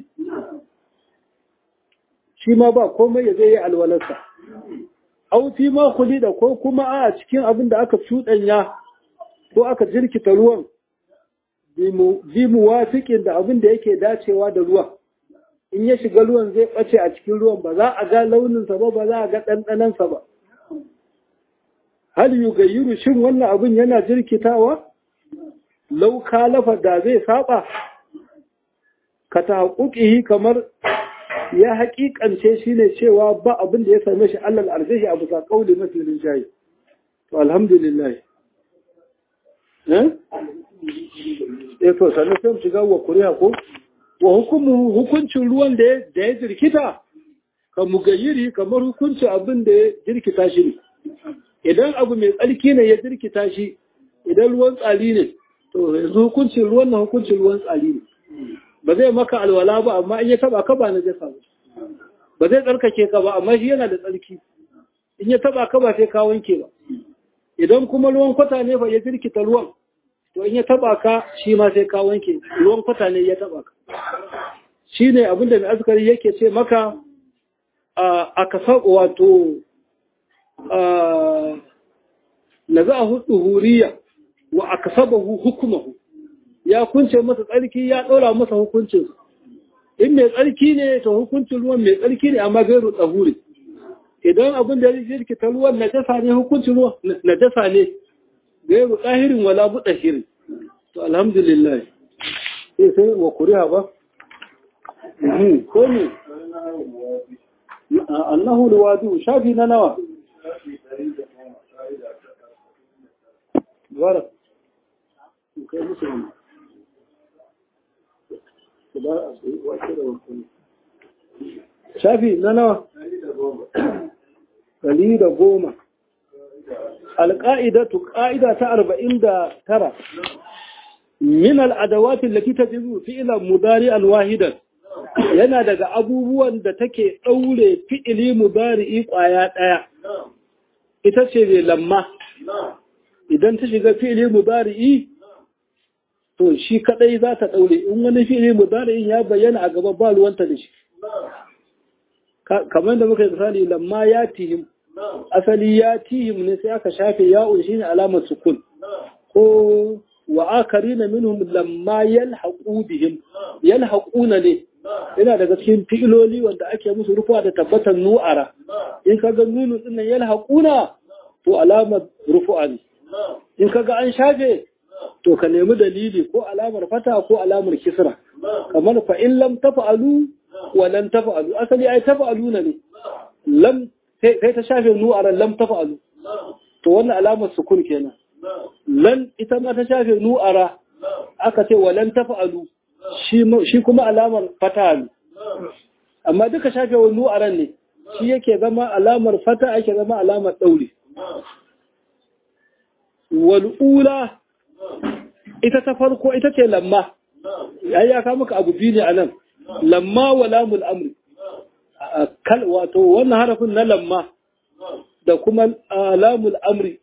shi ma ba komai ya zai yi alwalarsa. Au fi ma kuli da ko kuma a cikin abin da aka cuɗanya ko aka jirkita ruwan bi muwafiqin da abin da yake dacewa da ruwa in ya shiga ruwan zai bace a cikin ruwan ba za a ga launinsa ba ba za a ga ɗanɗanansa ba. Hal yugayyiru shin wannan abin yana jirkitawa lau kalafa da zai saba ka ta haƙuƙihi kamar ya haƙiƙance shi ne cewa ba abin da ya same shi allal arshihi a bisa ƙauli mafi rinjaye. To alhamdulillah. Eh to sannan sai mu shiga wa kuriya ko wa hukumu hukuncin ruwan da ya jirkita ka mugayyiri kamar hukuncin abin da ya jirkita shi ne. Idan abu mai tsarki ne ya jirkita shi idan ruwan tsali ne to yanzu hukuncin ruwan na hukuncin ruwan tsali ne. Ba zai maka alwala ba amma in ya taba ka ba na jasa ba. Ba zai tsarkake ka ba amma shi yana da tsarki. In ya taba ka ba sai ka wanke ba. Idan kuma ruwan kwata ne ba ya jirkita ruwan to in ya taba ka shi ma sai ka wanke ruwan kwata ne ya taba ka. Shi ne abinda mai azkari yake ce maka a kasa wato na za a hudu huriya wa a kasabahu hukumahu ya kunce masa tsarki ya ɗora masa hukuncin. In mai tsarki ne to hukuncin ruwan mai tsarki ne amma gairu tsahuri. Idan abin da ya jirkita ruwan najasa ne hukuncin ruwan najasa ne gairu tsahirin wala buɗa shirin. To alhamdulillah sai sai wa kuriya ba ko ne annahu alwadu shafi na nawa wara kai musulmi shafi na nawa ɗari da goma alƙa'idatu ƙa'ida ta arba'in da tara min al'adawatin da ta jizu fi'ilan mudari alwahidan yana daga abubuwan da take ɗaure fi'ili mudari'i ƙwaya ɗaya ita ce ne lamma idan ta shiga fi'ili mudari'i to shi kaɗai za ta ɗaure in wani fi'ili mudari'in ya bayyana a gaba ba ruwanta da shi kamar da muka yi misali lamma ya tihim asali ya tihim ne sai aka shafe ya'un shine alamar sukun ko wa akarina minhum lamma yalhaqu bihim yalhaquna ne ina daga cikin fi'iloli wanda ake musu rufa da tabbatar nu'ara in kaga nunu din nan yalhaquna to alamar rufu'a ne in kaga an shafe to ka nemi dalili ko alamar fata ko alamar kisra kamar fa in lam taf'alu wa lan taf'alu asali ai taf'aluna ne lam sai ta shafe nu'ara lam taf'alu to wannan alamar sukun kenan lan ita ma ta shafe nu'ara aka ce wa lan taf'alu shi shi kuma alamar fata ne amma duka shafe wa nu'aran ne shi yake zama alamar fata ake zama alamar dauri wal ula ita ta farko ita ce lamma yayi ya ka maka abu biyu ne anan lamma wa lamul amri kal wato wannan harafin na lamma da kuma lamul amri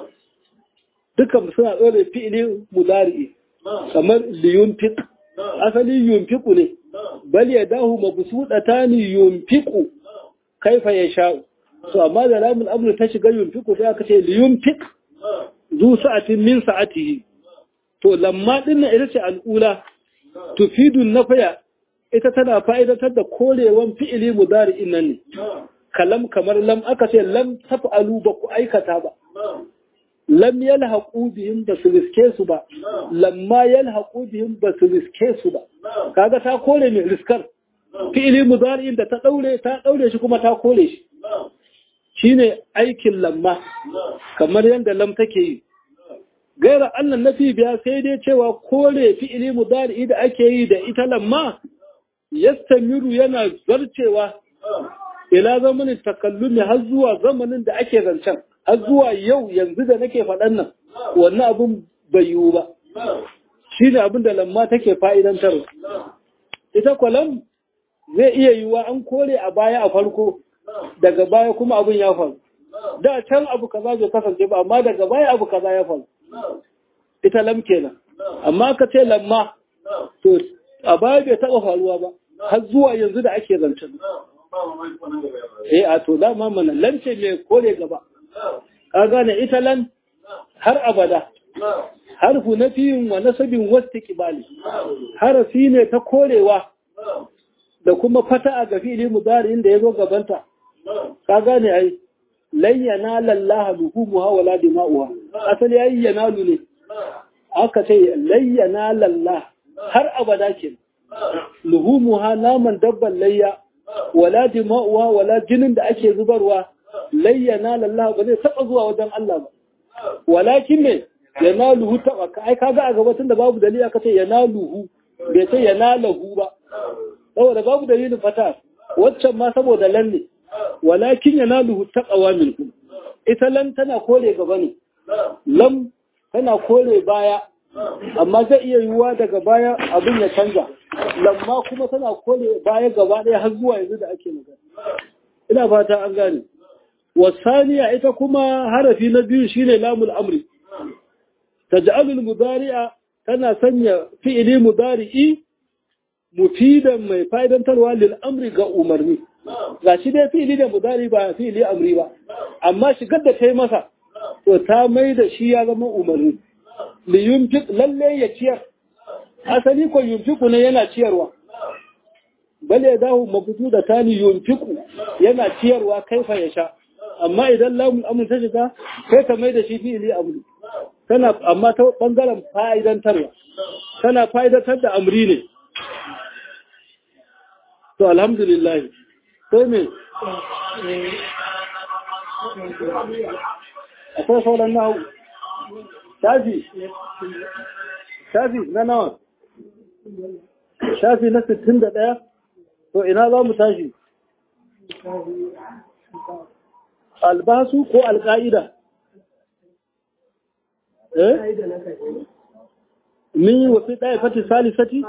dukan suna dole fi'ili mudari kamar liyunfiq asali yunfiqu ne bal yadahu mabsudatani yunfiqu kaifa yasha to amma da lamul amri ta shiga yunfiqu sai aka ce liyunfiq zu sa'atin min sa'atihi to lamma din ita ce al'ula tufidu nafaya ita tana fa'idatar da korewan fi'ili mudari'in nan ne kalam kamar lam aka ce lam taf'alu ba ku aikata ba lam yalhaqu bihim ba su riske su ba lamma yalhaqu bihim ba su riske su ba kaga ta kore mai riskar fi'ili mudari'in da ta daure ta daure shi kuma ta kore shi shine aikin lamma kamar yanda lam take yi gaira annan nafi biya sai dai cewa kore fi'ili mudari'i da ake yi da ita lamma yastamiru yana zarcewa ila zamanin takallumi har zuwa zamanin da ake zancen har zuwa yau yanzu da nake faɗan nan wannan abin bai yiwu ba shine abin da lamma take fa'idantar ita kwalam zai iya yiwuwa an kore a baya a farko daga baya kuma abin ya faru da can abu kaza bai kasance ba amma daga baya abu kaza ya faru ita lam kenan amma ka ce lamma to a baya bai taɓa faruwa ba har zuwa yanzu da ake zancen eh a to dama mana lan ce mai kore gaba ka gane ita lan har abada harfu nafiyin wa nasabin wastiqbali harafi ne ta korewa da kuma fata a gafili mudari'in da yazo gabanta ka gane ai lan yanala Allah luhumuha wala dima'uha asali ai yanalu ne aka ce lan yanala Allah har abada ke luhumuha naman dabban layya wala dima'uha wala jinin da ake zubarwa lan yanala Allah ba zai taba zuwa wajen Allah ba walakin ne yanaluhu taba ai kaga a gabatun da babu dalili aka ce yanaluhu bai ce yanalahu ba saboda babu dalilin fata waccan ma saboda lan ne walakin yanaluhu taqwa minkum ita lan tana kore gaba ne lam tana kore baya amma zai iya yiwuwa daga baya abin ya canza lamma kuma tana kore baya gaba ɗaya har zuwa yanzu da ake magana ina fata an gane wasaniya ita kuma harafi na biyu shine lamul amri taj'alul mudari'a tana sanya fi'ili mudari'i mufidan mai fa'idantarwa lil amri ga umarni ga shi dai fi'ili da mudari ba fi'ili amri ba amma shigar da ta yi masa to ta mai da shi ya zama umarni li yunfiq lalle ya ciyar asali ko yunfiqu ne yana ciyarwa bal ya dahu mafutu da tani yunfiqu yana ciyarwa kaifa ya sha amma idan lamun amri ta shiga sai ta mai da shi fi'ili amri tana amma ta bangaren fa'idantarwa tana fa'idantar da amri ne to alhamdulillah sai me akwai sauran nahu shafi shafi na nawa shafi na sittin da ɗaya to ina za mu tashi albasu ko alƙa'ida eh min wafi ɗaya fati salisati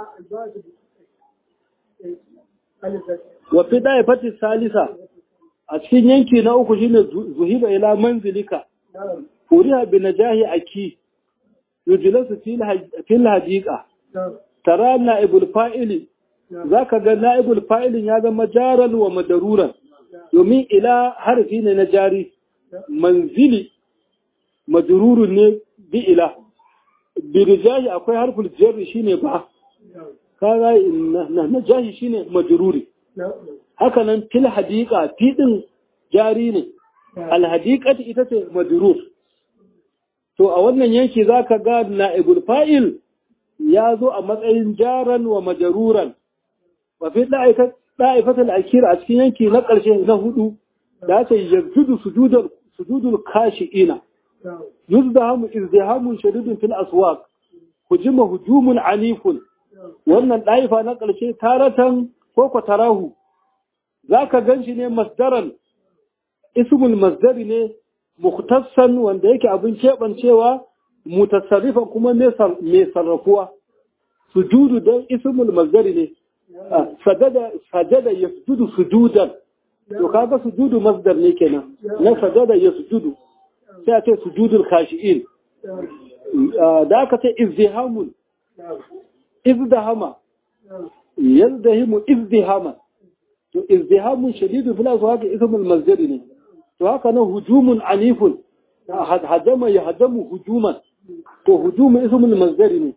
wafi ɗaya fati salisa a cikin yanki na uku shine zuhiba ila manzilika furiha bi najahi aki yujlasu fil hajiqa tara naibul fa'ili zaka ga naibul fa'ilin ya zama jaran wa madaruran domin ila harfi ne na jari manzili majrurun ne bi ila birjahi akwai harful jarri shine ba kaga na najahi shine majruri haka nan fil hadiqa fi din jari ne al hadiqati ita ce majrur to a wannan yanki zaka ga na'ibul fa'il ya zo a matsayin jaran wa majruran wa fi da'ifatul akhir a cikin yanki na ƙarshe na hudu da ta yajudu sujudul sujudul khashiina yuzdahamu izdihamun shadidun fil aswaq hujuma hujumun anifun wannan da'ifa na ƙarshe taratan ko ko tarahu zaka ganshi ne masdaran ismul masdari ne mukhtassan wanda yake abin kebancewa mutasarrifan kuma mai sarrafuwa sujudu dan ismul masdari ne sajada sajada yasjudu sujudan to kaga sujudu masdar ne kenan na sajada yasjudu sai a ce sujudul khashi'in da aka ce izdihamun izdahama yazdahimu izdihama to izdihamun shadidu fil aswaq ismul masdar ne to haka nan hujumun anifun hadama ya hadamu hujuman to hujumu ismul masdar ne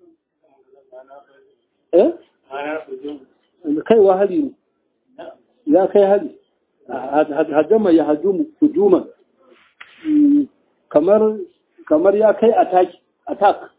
eh kai wahali ne ya kai hali hadama ya hajumu hujuman kamar kamar ya kai attack attack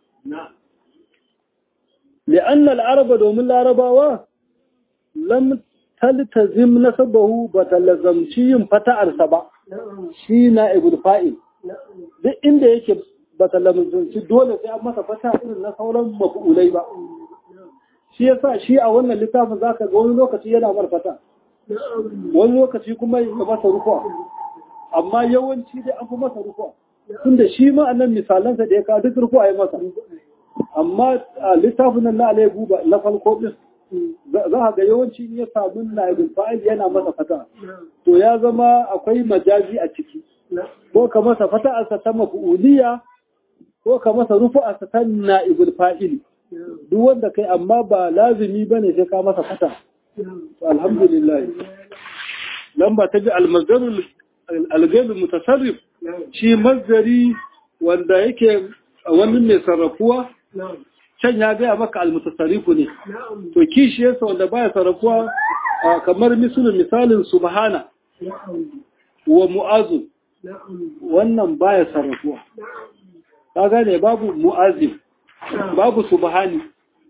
لأن العرب دوم العرباوا لم تلتزم نسبه بتلزمشي فتاء سبا شي نائب الفاعل duk inda yake batalamzunci dole sai an masa fata irin na sauran maf'ulai ba shi yasa shi a wannan littafin zaka ga wani lokaci yana mar fata wani lokaci kuma ya masa rufa amma yawanci dai an fi masa rufa tunda shi ma annan misalansa da ya kawo duk rufa ya masa amma a littafin nan na alaibu ba na farko din za a ga yawanci ya samu naibul fa'il yana masa fata to ya zama akwai majazi a ciki ko ka masa fata a ta mafu'uliya ko ka masa rufu'a ta naibul fa'il duk wanda kai amma ba lazimi bane sai ka masa fata alhamdulillah lamba ta ji al-mazdar al-ghayr mutasarrif shi mazdari wanda yake wani mai sarrafuwa can ya gaya maka almutasarrifu ne to kishiyarsa wanda baya sarrafuwa kamar misalin misalin subhana wa mu'azu wannan baya sarrafuwa ka gane babu mu'azim babu subhani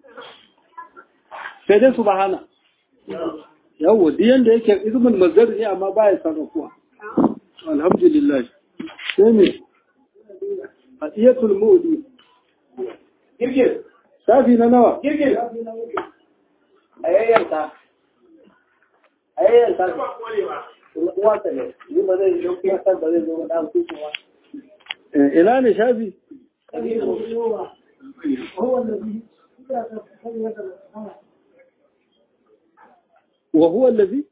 sai dai subhana yawo diyan da yake izmin mazdar ne amma baya sarrafuwa alhamdulillah sai ne hadiyatul mudi girgir safi na nawa girgir ayayyanta ayayyanta kuma uwata ne yi ba zai zo kuma san ba zai zo da ku kuma ina ne shafi وهو الذي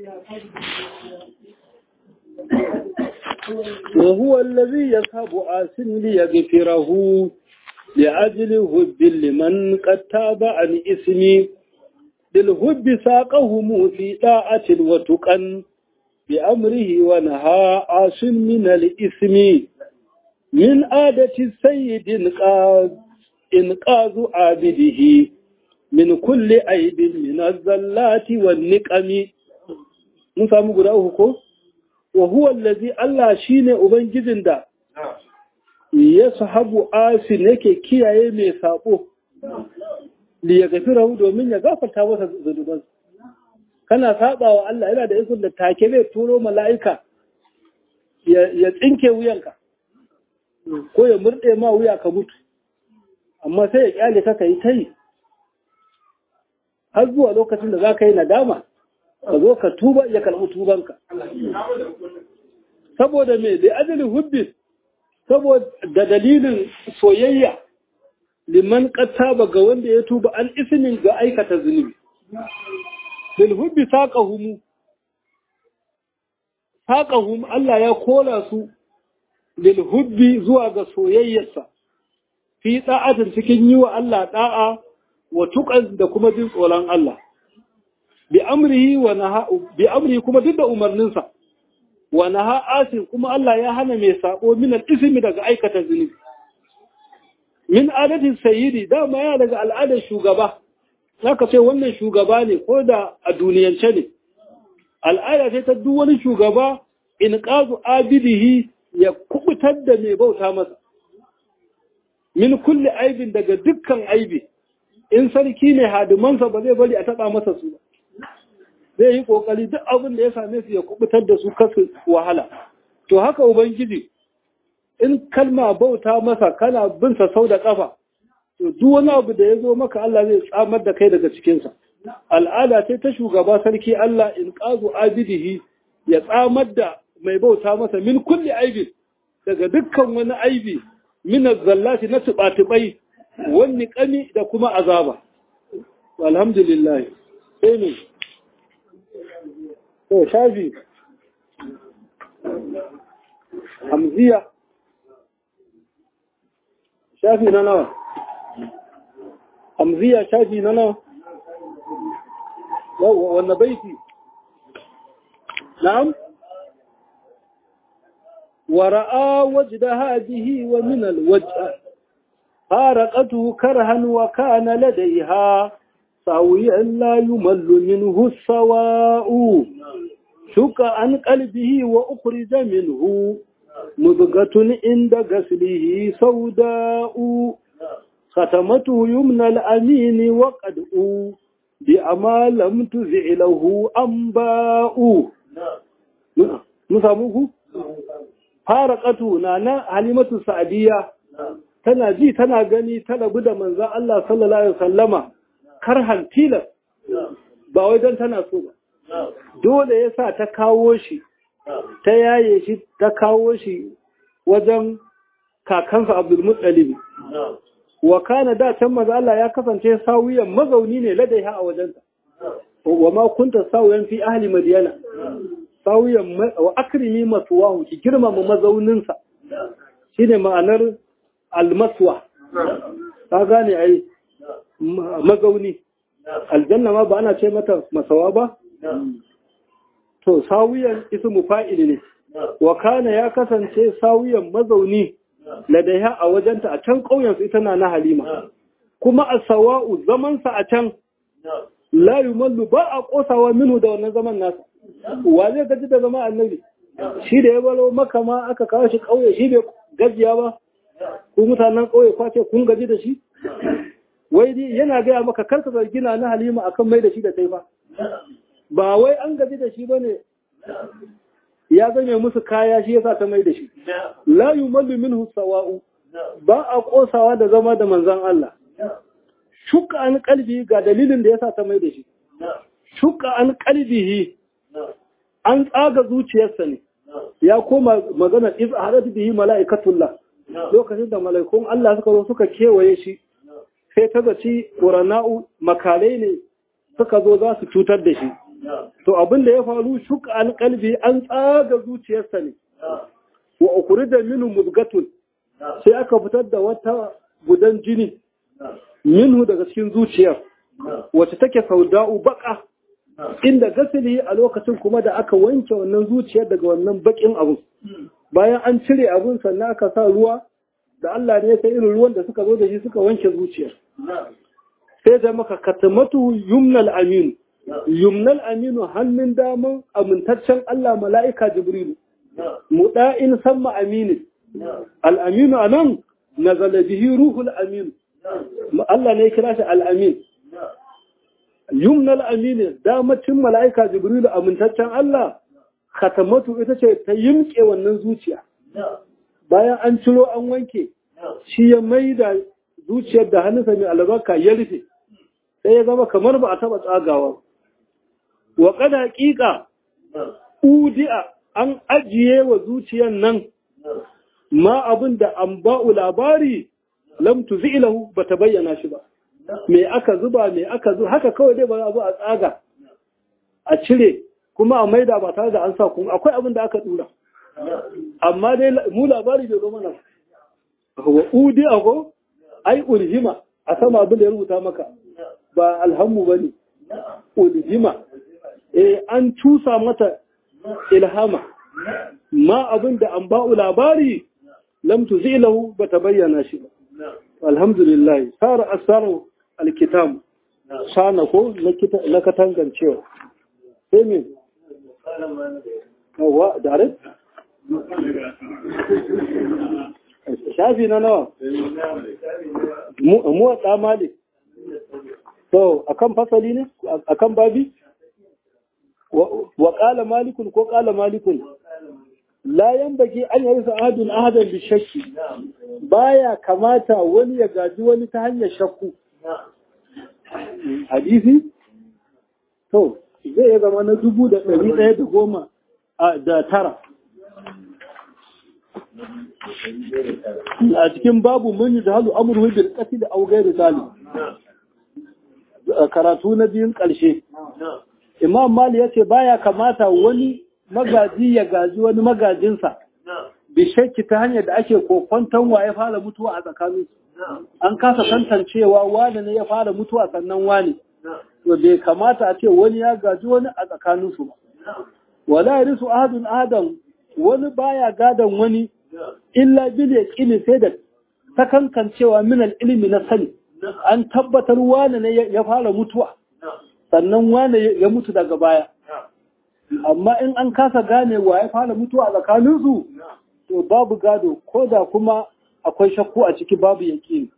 وهو الذي يذهب آسن ليغفره لأجل هب لمن قد تاب عن اسمي للهب ساقهم في طاعة وتقا بأمره ونهى عاص من الإثم من عادة السيد إنقاذ إنقاذ عابده من كل عيب من الزلات والنقم نسامو قرأوه وهو الذي الله شين أبنجزن دا ya sahabu asin yake kiyaye mai sabo li ya gafira domin ya gafarta masa zunuban kana sabawa Allah yana da ikon da take zai turo mala'ika ya tsinke wuyanka ko ya murde ma wuya ka mutu amma sai ya kyale ka kai tai har zuwa lokacin da za ka yi nadama ka zo ka tuba ya karɓi tubanka saboda me da ajalin hubbin saboda dalilin soyayya liman qattaba ga wanda ya tuba an ismin ga aikata zunubi bil hubbi saqahum saqahum Allah ya kola su lil hubbi zuwa ga soyayyarsa fi da'atin cikin yi wa Allah da'a wa tuqan da kuma jin tsoron Allah bi amrihi wa naha bi amrihi kuma duk da umarninsa wa naha asin kuma Allah ya hana mai sako min al-ismi daga aikata zunubi min adatin sayyidi dama ya daga al'adar shugaba zaka ce wannan shugaba ne ko da a duniyance ne al'ada ce ta duk wani shugaba in qazu abidihi ya kubutar da mai bauta masa min kulli aibin daga dukkan aibi in sarki ne hadimansa ba zai bari a taba masa su zai yi kokari duk abin da ya same su ya kubutar da su kasu wahala to haka ubangiji in kalma bauta masa kana bin sa sau da kafa to duk wani abu da ya zo maka Allah zai tsamar da kai daga cikin sa al'ada ce ta shugaba sarki Allah in qazu abidihi ya tsamar da mai bauta masa min kulli aibi daga dukkan wani aibi min zallati na tubatubai wani kani da kuma azaba alhamdulillah sai ne to shafi hamziya shafi na nawa hamziya shafi na nawa wannan baiti na'am ورأى وجدها به ومن الوجه فارقته كرها وكان لديها ساويا لا يمل منه السواء شك عن قلبه وأخرج منه مضغة عند غسله سوداء ختمته يمنى الأمين وقد بأما لم تزع له أنباء نساموه faraqatu na na halimatu sa'diya tana ji tana gani ta rabu da manzo Allah sallallahu alaihi wasallama karhan tilas ba wai dan tana so ba dole yasa ta kawo shi ta yaye shi ta kawo shi wajen kakansa Abdul Muttalib wa kana da can manzo Allah ya kasance sawiyan mazauni ne ladaiha a wajensa wa ma kunta sawiyan fi ahli madyana sawiyan wa akrimi maswahu ki girmama mazauninsa shine ma'anar almaswa ka gane ai mazauni aljanna ma ba ana ce mata masawa ba to sawiyan ismu fa'il ne wa kana ya kasance sawiyan mazauni ladaiha a wajenta a can kauyen su ita na Halima kuma as-sawa'u zaman sa a can la yumallu ba a kosawa minhu da wannan zaman nasa wa zai gaji da zama annabi shi da ya balo maka ma aka kawo shi kauye shi bai gajiya ba ku mutanen kauye kwace kun gaji da shi wai dai yana gaya maka karka zargina na Halima akan mai da shi da taifa ba wai an gaji da shi bane ya zame musu kaya shi yasa ta mai da shi la yumallu minhu sawa'u ba a kosawa da zama da manzon Allah shuka an kalbi ga dalilin da yasa ta mai da shi shuka an kalbihi an tsaga zuciyarsa ne ya koma magana iz hadat bihi malaikatullah lokacin da malaikun Allah suka zo suka kewaye shi sai ta zaci qurana'u makalai ne suka zo za su cutar da shi to abin da ya faru shuka an kalbi an tsaga zuciyarsa ne wa ukhrida minhu mudgatun sai aka fitar da wata gudan jini minhu daga cikin zuciyar wacce take sauda'u baka inda gasili a lokacin kuma da aka wanke wannan zuciyar daga wannan bakin abu bayan an cire abun sannan aka sa ruwa da Allah ne sai irin ruwan da suka zo da shi suka wanke zuciyar sai da maka katamatu yumnal amin yumnal aminu hannun daman amintaccen Allah mala'ika jibrilu muda'in samma aminin al-aminu anan nazala bihi ruhul amin Allah ne ya kira shi al-amin yumnal amini damacin mala'ika jibrilu amintaccen Allah khatamatu ita ce ta yimke wannan zuciya bayan an ciro an wanke shi ya maida zuciyar da hannunsa mai albarka ya rufe sai ya zama kamar ba a taba tsagawa wa kada haƙiƙa udi'a an ajiye wa zuciyar nan ma abin da an ba'u labari lam tuzilahu bata bayyana shi ba me aka zuba me aka zuba haka kawai dai ba za a tsaga a cire kuma a maida ba tare da an sa kuma akwai abin da aka dura amma dai mu labari bai zo mana wa udi ago ai ulhima a sama abin da ya rubuta maka ba alhammu bane ulhima eh an tusa mata ilhama ma abin da an ba'u labari lam tuzilahu bata bayyana shi ba alhamdulillah sara asaru alkitab sana ko na katangancewa sai me wa dare shafi na nawa mu da malik to akan fasali ne akan babi wa qala malikun ko qala malikun la yanbaghi an yarisa ahadun ahadan bi shakki baya kamata wani ya gaji wani ta hanyar shakku hadisi to zai zama na dubu da ɗari ɗaya da goma da tara a cikin babu mun yi da halu amurhu bil qatl aw ghayr zalim karatu na biyun ƙarshe imam mali yace baya kamata wani magaji ya gaji wani magajinsa bi shakki ta hanyar da ake kokwanton wa ya fara mutuwa a tsakanin an kasa tantancewa wani ne ya fara mutuwa sannan wani to bai kamata a ce wani ya gaji wani a tsakanin su wala yarisu ahadun adam wani baya gadan wani illa bil yaqini sai da takankancewa min al ilmi na sani an tabbatar wani ne ya fara mutuwa sannan wani ya mutu daga baya amma in an kasa gane wa ya fara mutuwa a tsakaninsu to babu gado ko da kuma akwai shakku a ciki babu yaqini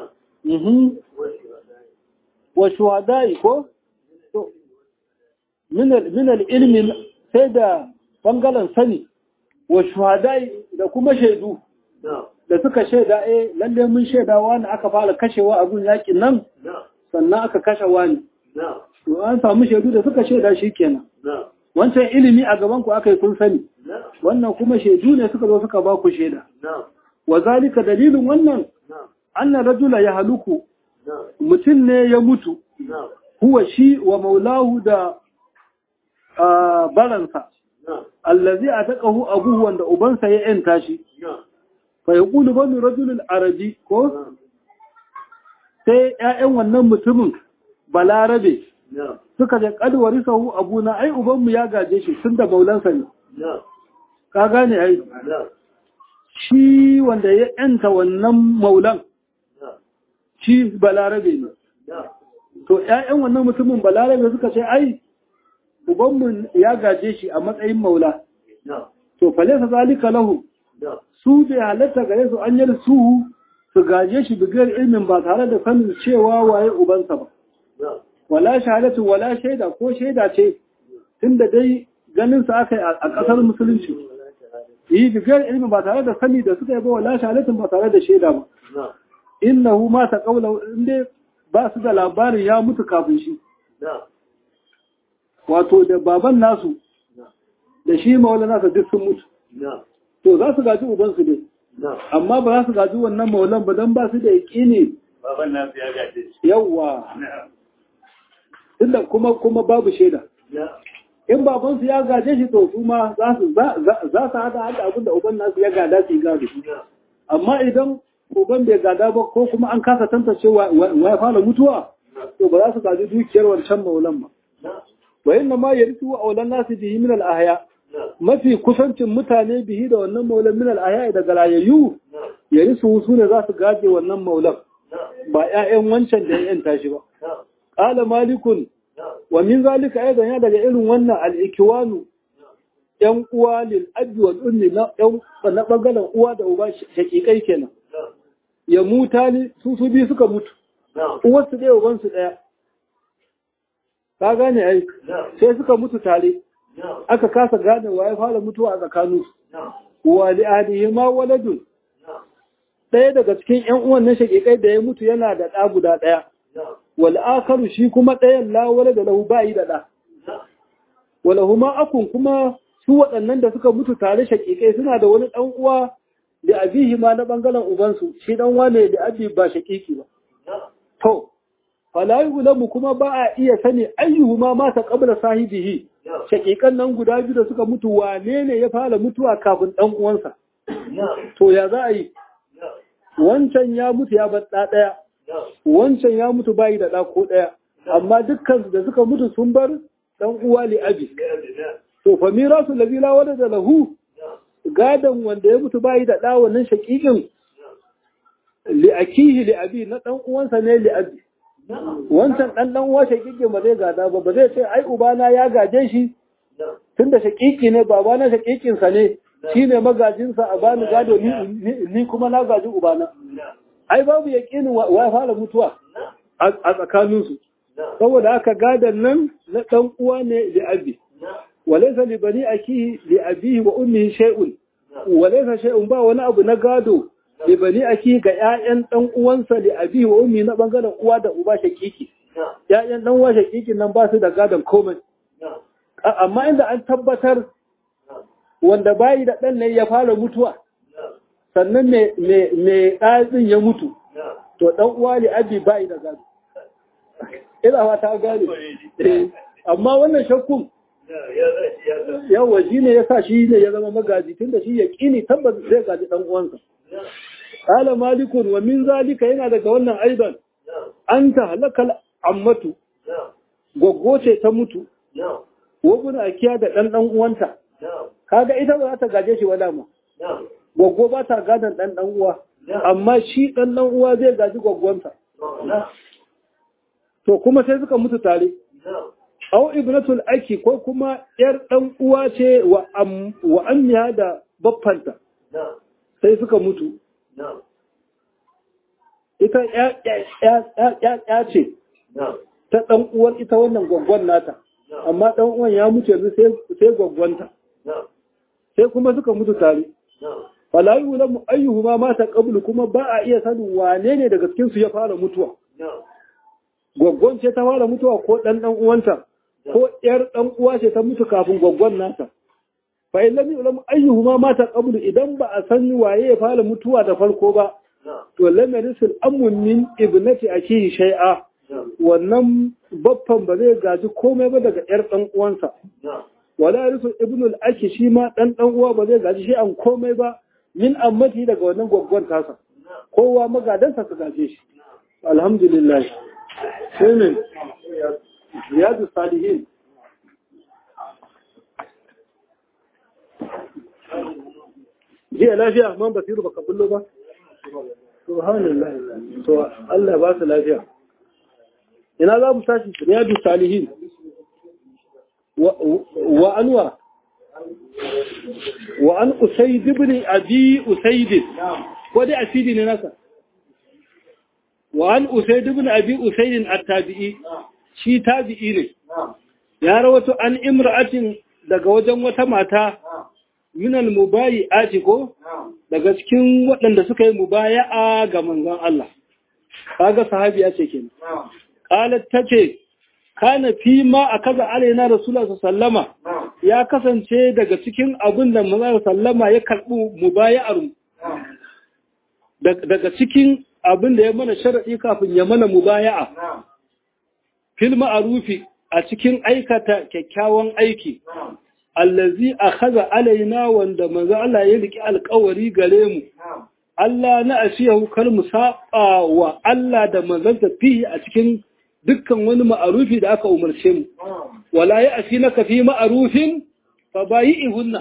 wa shuhada'i ko to min al-ilmi sai da bangaren sani wa shuhada'i da kuma shaidu da suka shaida eh lalle mun shaida wani aka fara kashewa a gun yakin nan sannan aka kashe wani to an samu shaidu da suka shaida shikenan wancan ilimi a gaban ku aka yi kun sani wannan kuma shaidu ne suka zo suka ba ku shaida wa zalika dalilin wannan anna rajula ya haluku mutum ne ya mutu huwa shi wa maulahu da baransa allazi ataqahu abuhu wanda ubansa ya yanta shi fa yaqulu banu rajulul arabi ko sai ƴaƴan wannan mutumin balarabe suka je kadwari sahu abuna ai ubanmu ya gaje shi tun da maulansa ne ka gane ai shi wanda ya yanta wannan maulan shi balarabe ne to ƴaƴan wannan mutumin balarabe suka ce ai ubanmu ya gaje shi a matsayin maula to falesa zalika lahu su bai halatta gare su an yi su su gaje shi bigar ilmin ba tare da sanin cewa waye ubansa ba wala shahadatu wala shaida ko shaida ce tunda dai ganin sa aka yi a kasar musulunci yi bigar ilmin ba tare da sani da suka yi ba wala shahadatu ba tare da shaida ba innahu ma ta kaula inda ba su da labarin ya mutu kafin shi wato da baban nasu da shi maula nasa duk sun mutu to za su gaji ubansu ne amma ba za su gaji wannan maulan ba don ba su da yaƙini baban nasu ya gaje yawwa tunda kuma kuma babu shaida in babansu ya gaje shi to su ma za su za su hada hada abin da uban nasu ya gada su yi gado amma idan uban bai gada ba ko kuma an kasa tantancewa wa ya fara mutuwa to ba za su gaji dukiyar wancan maulan ba wa inna ma yarisu aulan nasu bihi min al-ahya mafi kusancin mutane bihi da wannan maulan min al-ahya daga rayayyu yarisu su ne za su gaje wannan maulan ba ƴaƴan wancan da ƴaƴan tashi ba qala malikun wa min zalika aidan ya daga irin wannan al-ikwanu ƴan uwa lil abi wal ummi na ƴan na bangaren uwa da uba shakikai kenan ya mutani su su bi suka mutu uwarsu ɗaya ubansu ɗaya ka gane ai sai suka mutu tare aka kasa gane wa ya fara mutuwa a tsakaninsu wa li ahlihi ma waladun ɗaya daga cikin ƴan uwan na shakikai da ya mutu yana da ɗa guda ɗaya wal akharu shi kuma ɗayan la walada lahu ba'i da ɗa walahuma akun kuma su waɗannan da suka mutu tare shakikai suna da wani ɗan uwa da abihi ma na bangaren ubansu shi ɗan wane da abi ba shakiki ba to fala yulamu kuma ba a iya sani ayyuhuma mata qabla sahibihi shakikan nan guda biyu da suka mutu wane ne ya fara mutuwa kafin ɗan uwansa to ya za a yi wancan ya mutu ya bar ɗaya wancan ya mutu bayi da ɗa ko ɗaya amma dukkan da suka mutu sun bar ɗan uwa li abi to fa mirasu ladhi la walada lahu gadan wanda ya mutu bayi da ɗa wannan shakikin li akihi li abi na dan uwansa ne li abi wancan dan dan uwa shaqiqi ba zai gada ba ba zai ce ai ubana ya gaje shi tunda shaqiqi ne babana shaqiqin sa ne shine magajin sa a bani gado ni ni kuma na gaji ubana ai babu yaqinin wa fara mutuwa a tsakanin su saboda haka gadan nan na dan uwa ne li abi walaysa li bani akihi li abihi wa ummihi shay'un walaysa shay'un ba wani abu na gado li bani aki ga ƴaƴan dan uwansa li abi wa ummi na bangaren uwa da uba shakiki ƴaƴan dan uwa shakikin nan ba su da gadon komai amma inda an tabbatar wanda bayi da dan ne ya fara mutuwa sannan me me me ɗazin ya mutu to dan uwa li abi bayi da gado ina ba ta gane amma wannan shakkun yawa shi ne ya sa shi ne ya zama magaji tunda shi ya ƙini tabbas zai gaji dan uwansa قال مالك ومن ذلك yana daga wannan aidan anta halakal ammatu goggoce ta mutu wabuna akiya da dan dan uwanta kaga ita ba za ta gaje shi wala ma goggo ba ta gadan dan dan uwa amma shi dan dan uwa zai gaji goggonta to kuma sai suka mutu tare au ibnatul aki ko kuma yar dan uwa ce wa am wa ammiya da baffanta sai suka mutu ita ya ce ta ɗan uwar ita wannan gwaggon nata amma ɗan uwan ya mutu yanzu sai gwaggonta sai kuma suka mutu tare falayu na ayyuhu ma mata qablu kuma ba a iya sanin wane ne daga cikin su ya fara mutuwa gwaggon ce ta fara mutuwa ko ɗan ɗan uwanta ko ƴar ɗan uwa ce ta mutu kafin gwaggon nata fa in lam yu'lam ayyuhuma mata qablu idan ba a san waye ya fara mutuwa da farko ba to lam yarisul amun min ibnati akihi shay'a wannan baffan ba zai gaji komai ba daga yar dan uwansa wala yarisul ibnul aki shi ma dan dan uwa ba zai gaji shi an komai ba min ammati daga wannan gwaggwan tasa kowa magadansa su gaje shi alhamdulillah sai ne riyadus salihin jiya lafiya man basiru baka bullo ba subhanallah to Allah ba su lafiya ina za mu tashi riyadu salihin wa anwa wa an usayd ibn abi usayd ko dai asidi ne nasa wa an usayd ibn abi usayd at-tabi'i shi tabi'i ne ya rawato an imra'atin daga wajen wata mata minal mubayi'ati ko daga cikin waɗanda suka yi mubaya'a ga manzon Allah kaga sahabiya ce kenan qalat tace kana fi ma akaza alaina rasulullahi sallama ya kasance daga cikin abin da manzon sallama ya karbu mubaya'ar daga cikin abin da ya mana sharadi kafin ya mana mubaya'a fil ma'rufi a cikin aikata kyakkyawan aiki allazi akhadha alaina wanda manzo Allah ya riki alƙawari gare mu Allah na asiyahu kar mu saba wa Allah da manzon fihi a cikin dukkan wani ma'arufi da aka umarce mu wala ya asinaka fi ma'arufin fa bayi'hunna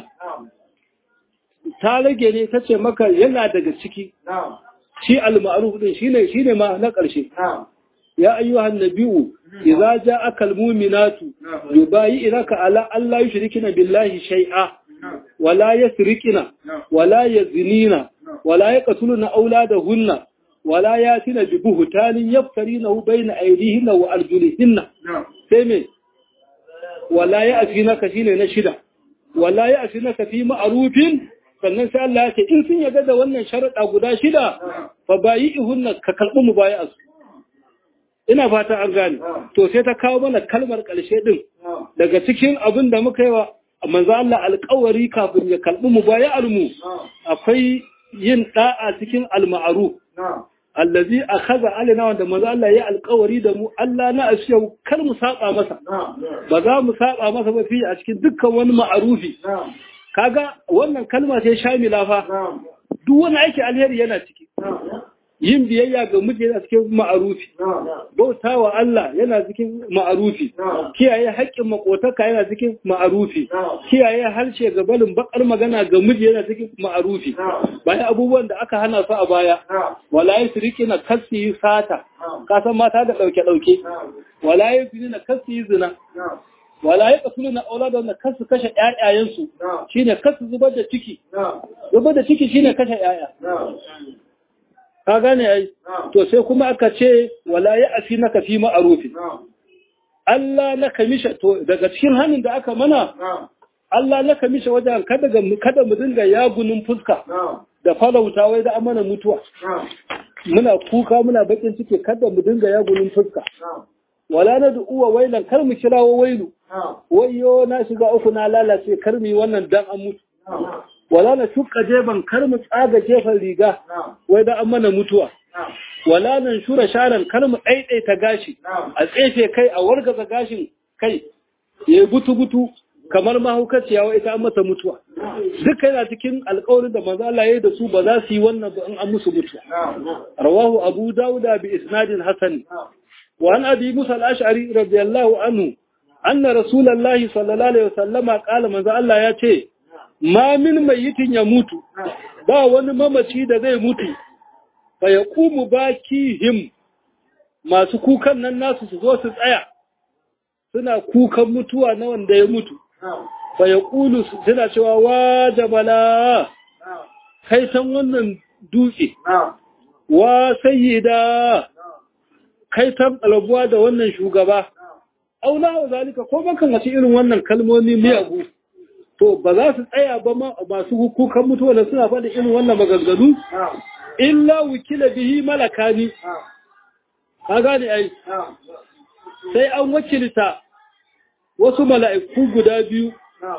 ta rage ne tace maka yana daga ciki shi al-ma'ruf din shine shine ma na ƙarshe يا أيها النبي إذا جاءك المؤمنات يبايعنك على أن لا يشركن بالله شيئا ولا يسرقن ولا يزنين ولا يقتلن أولادهن ولا يأتين ببهتان يفترينه بين أيديهن وأرجلهن سمع ولا يأتينك شيء نشدا ولا يأتينك في معروف sannan sai Allah ya ce in sun yarda da wannan sharaɗa guda shida fa bayi'hunna ka kalbu mubaya'as ina fata an gane to sai ta kawo mana kalmar ƙarshe din daga cikin abin da muka yi wa manzo Allah alƙawari kafin ya kalbi mubaya'ar mu akwai yin da'a cikin al-ma'ruf allazi akhadha alaina wanda manzo Allah ya alƙawari da mu Allah na asiya kar mu saba masa ba za mu saba masa ba fi a cikin dukkan wani ma'rufi kaga wannan kalma ce shamila fa duk wani aiki alheri yana ciki yin biyayya ga miji yana cikin ma'arufi bautawa Allah yana cikin ma'arufi kiyaye haƙƙin makotaka yana cikin ma'arufi kiyaye harshe ga balin bakar magana ga miji yana cikin ma'arufi bayan abubuwan da aka hana su a baya wala yusrikina kasi sata ka san mata da dauke dauke wala yusrikina kasi zina wala yaqtuluna auladan kasu kashe ƴaƴayen su shine kasu zubar da ciki zubar da ciki shine kashe ƴaƴa ka gane ai to sai kuma aka ce wala ya asina ka fi ma'arufi Allah na kamisha to daga cikin hannun da aka mana Allah na kamisha wajen kada kada mu dinga yagunin fuska da farauta wai da amana mutuwa muna kuka muna bakin ciki kada mu dinga yagunin fuska wala na du'uwa wailan kar mu kirawo wailu wayyo na shiga uku na lalace kar mu wannan dan an mutu wala na shuka jeban kar mu tsaga jefan riga wai da an mana mutuwa wala nan shura sharan kar mu daidaita gashi a tsefe kai a wargaza gashin kai ya butu butu kamar mahaukaciya wai ita an mata mutuwa duk yana cikin alƙawarin da manzo Allah ya yi da su ba za su yi wannan ba in an musu mutuwa rawahu abu dauda bi isnadin hasan wa an abi musa al-ash'ari radiyallahu anhu anna rasulullahi sallallahu alaihi wasallama qala manzo Allah ya ce ma min mayitin ya mutu ba wani mamaci da zai mutu fa yaqumu bakihim masu kukan nan nasu su zo su tsaya suna kukan mutuwa na wanda ya mutu fa yaqulu suna cewa wajabala kai san wannan dutse wa sayyida kai tan alabuwa da wannan shugaba aula wa zalika ko bakan wace irin wannan kalmomi miyagu to ba za su tsaya ba masu hukukan mutuwa da suna faɗi irin wannan maganganu illa wukila bihi malakani ka gane ai sai an wakilta wasu mala'iku guda biyu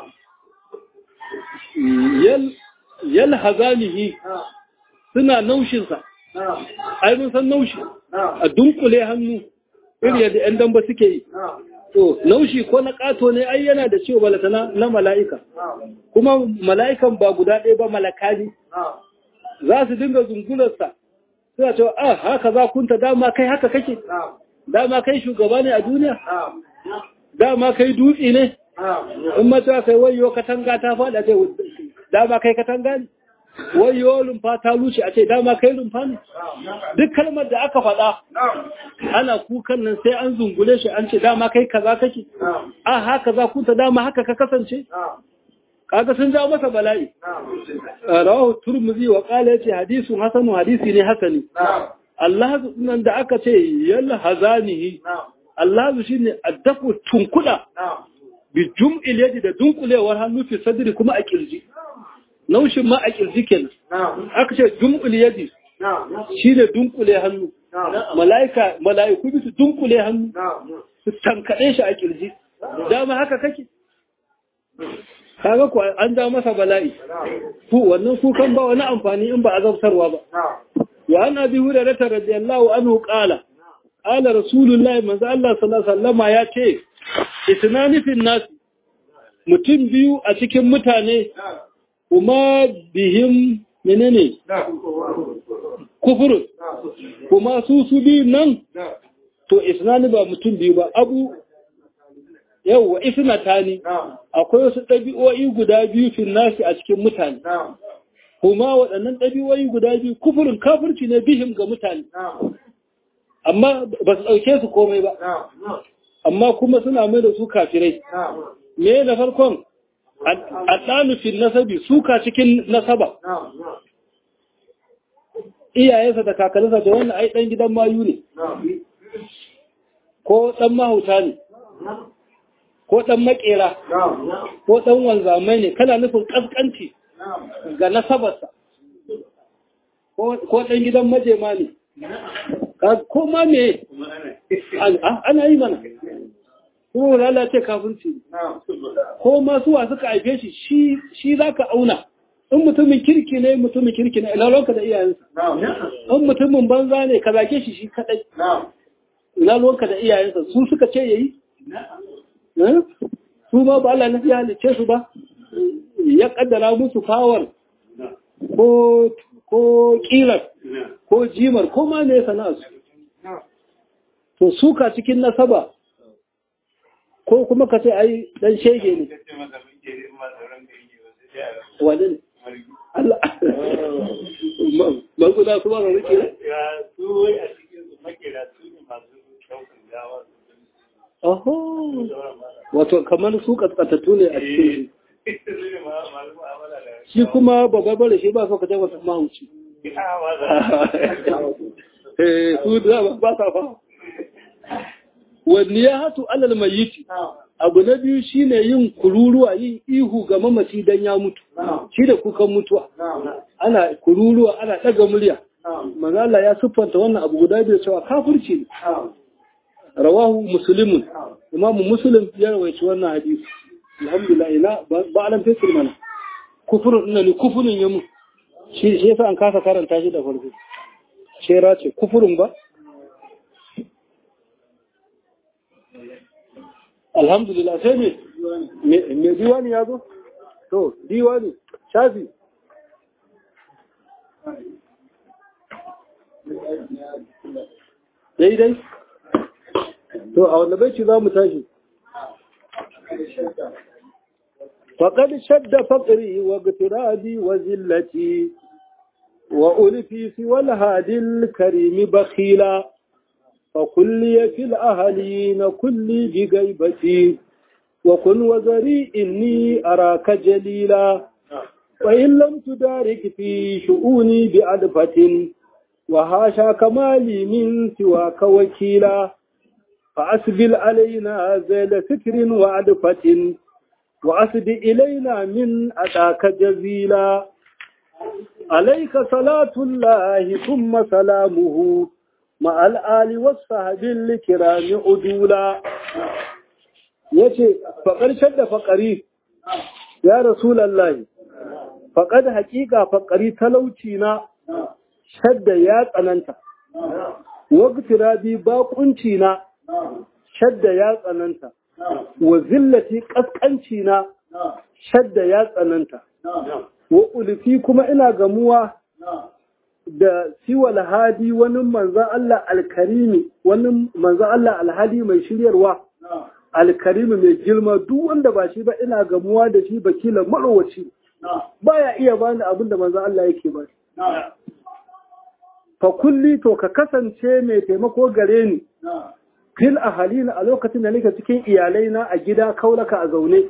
yal yal hazanihi suna naushinsa ai mun san naushi a dunkule hannu irin yadda ‘yan damba suke yi to naushi ko na ƙato ne ai yana da ciwo balatana na mala'ika kuma mala'ikan ba guda ɗaya ba malakani za su dinga zungularsa suna cewa ah haka za kunta dama kai haka kake dama kai shugaba ne a duniya dama kai dutse ne in mata kai wayo katanga ta faɗa ce dama kai katanga ne wayo lumfa ta luce a ce dama kai lumfa ne duk kalmar da aka faɗa ana kukan nan sai an zungule shi an ce dama kai kaza kake a haka za kunta dama haka ka kasance kaga sun ja masa bala'i rawahu turmuzi wa qala yace hadisun hasanu hadisi ne hasani Allah nan da aka ce yalla hazanihi Allah shine addafu tunkuda bi jum'il yadi da dunkulewar hannu fi sadri kuma a kirji naushin ma a kirji kenan aka ce jum'ul yadi shine dunkule hannu malaika malaiku bi su dunkule hannu su tankade shi a kirji dama haka kake kaga ko an ja masa bala'i ku wannan kukan ba wani amfani in ba azabtarwa ba wa an abi hurairah radiyallahu anhu qala qala rasulullahi manzo Allah sallallahu alaihi wasallam ya ce itnani fil nas mutum biyu a cikin mutane kuma bihim menene kufur kuma su su bi nan to isnani ba mutum biyu ba abu yawwa isnatani akwai wasu ɗabi'o'i guda biyu fil nasi a cikin mutane kuma waɗannan ɗabi'o'i guda biyu kufurin kafirci ne bihim ga mutane amma ba su ɗauke su komai ba amma kuma suna mai da su kafirai me da farkon addanu fil nasabi suka cikin nasaba iyayensa da kakanninsa da wannan ai dan gidan mayu ne ko dan mahauta ne ko ɗan makera ko ɗan wanzamai ne kana nufin ƙasƙanci ga nasabarsa ko ɗan gidan majema ne ko ma me ana yi mana kuma lalace kafinci ko ma suwa suka haife shi shi za ka auna in mutumin kirki ne mutumin kirki ne ilalonka da iyayensa in mutumin banza ne ka zake shi shi kaɗai ilalonka da iyayensa su suka ce yayi su ba ba Allah na ya halice su ba ya kaddara musu fawar ko ko kilar ko ko jimar ko ma ne sana'ar su to suka cikin nasaba ko kuma ka ce ai dan shege ne wani Allah ba ku da su ba ga rike ya su wai a cikin su makera su ne masu daukan gawa. Oho, wato kamar su kaskantattu ne a cikin shi kuma babbar bare shi ba so ka jawo mahauci. Eh, su da ba sa fa. Wani ya hatu alal mayiti, abu na biyu shine yin kururuwa yin ihu ga mamaci dan ya mutu, shi da kukan mutuwa. Ana kururuwa ana ɗaga murya. Manzo Allah ya siffanta wannan abu guda biyu cewa kafirci ne. Rawahu Muslimun, Imam Muslim ya rawaici wannan hadisi. Alhamdulillah ina ba alam fesir mana. Kufurin ina ne kufurin yamu. Shi shi yasa an kasa karanta shi da farko. Shera ce kufurin ba? Alhamdulillah sai ne me diwani ya zo? To diwani shafi. Daidai? To a wanda bai ci za mu tashi. Faƙad shadda faƙri wa gafiradi wa zillati wa ulfi fi wal hadil karimi bakhila fa kulli fil ahlina kulli bi gaibati wa kun wazari inni araka jalila wa in lam tudarik fi shu'uni bi adfatin wa hasha kamali min siwaka wakila فأسبل علينا زيل ستر وعدفة وأسد إلينا من أتاك جزيلا عليك صلاة الله ثم سلامه مع الآل والصحب الكرام عدولا يتي فقد شد فقري يا رسول الله فقد حقيقة فقري تلوتينا شد يا أننت واغترابي باقنتينا shadda ya tsananta wa zillati kaskanci na shadda ya tsananta wa ulfi kuma ina gamuwa da siwal hadi wani manzan Allah alkarimi wani manzan Allah alhadi mai shiryarwa alkarimi mai girma duk wanda ba shi ba ina gamuwa da shi bakila marowaci baya iya bani abin da manzan Allah yake ba fa kulli to ka kasance mai taimako gare ni fil ahalina a lokacin da nake cikin iyalaina a gida kaulaka a zaune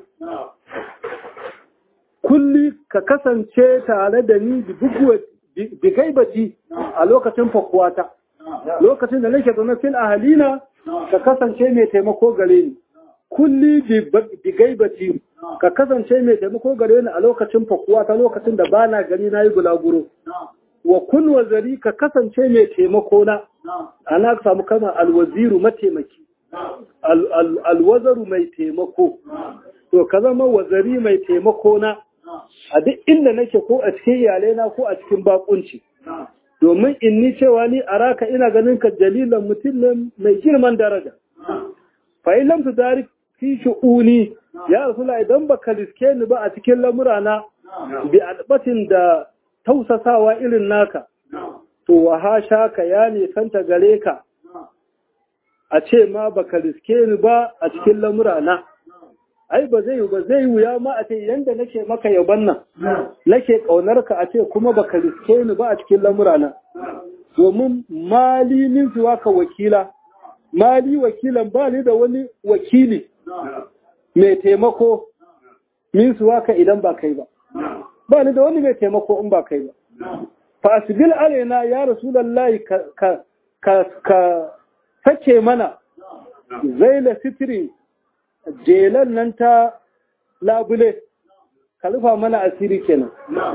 kulli ka kasance tare da ni bi gaibati a lokacin fakuwata lokacin da nake zaune fil ahalina ka kasance mai taimako gare ni kulli bi gaibati ka kasance mai taimako gare ni a lokacin fakuwata lokacin da bana gari na yi bulaguro wa kun wazari ka kasance mai taimako na ana samu kama alwaziru mataimaki alwazaru mai taimako to ka zama wazari mai taimako na a duk inda nake ko a cikin iyalaina ko a cikin bakunci domin in ni cewa ni araka ina ganin ka jalilan mutum mai girman daraja fa in lam tudarik fi shu'uni ya rasula idan baka riske ni ba a cikin lamurana bi albatin da tausasawa irin naka, to wa hasha ka ya nisanta gare ka, a ce ma baka riske ni ba a cikin lamurana. Ai, ba zai yi ba zai wuya ma a ce yanda nake maka yaban nan, nake ƙaunar ka a ce kuma baka riske ni ba a cikin lamurana. Domin mali min zuwa ka wakila, mali wakilan ba ni da wani wakili mai taimako min zuwa ka idan ba kai ba. Ba ni da wani mai taimako in ba kai ba. Fa asbil alaina ya rasulullahi ka ka ka, ka sake mana zaila sitri jelan nan ta labule ka rufa mana asiri kenan.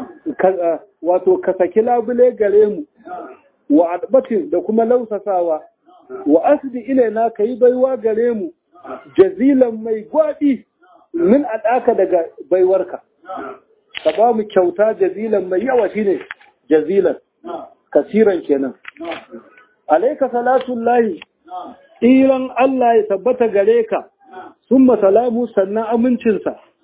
Wato ka saki labule gare mu wa adbatin da kuma lausasawa wa asdi ilaina ka yi baiwa gare mu jazilan mai gwadi min adaka daga baiwarka. Ka ba mu kyauta jazilan mai yawa shine jazilan kasiran kenan alayka salatullahi ilan Allah ya tabbata gare ka summa salamu sannan amincinsa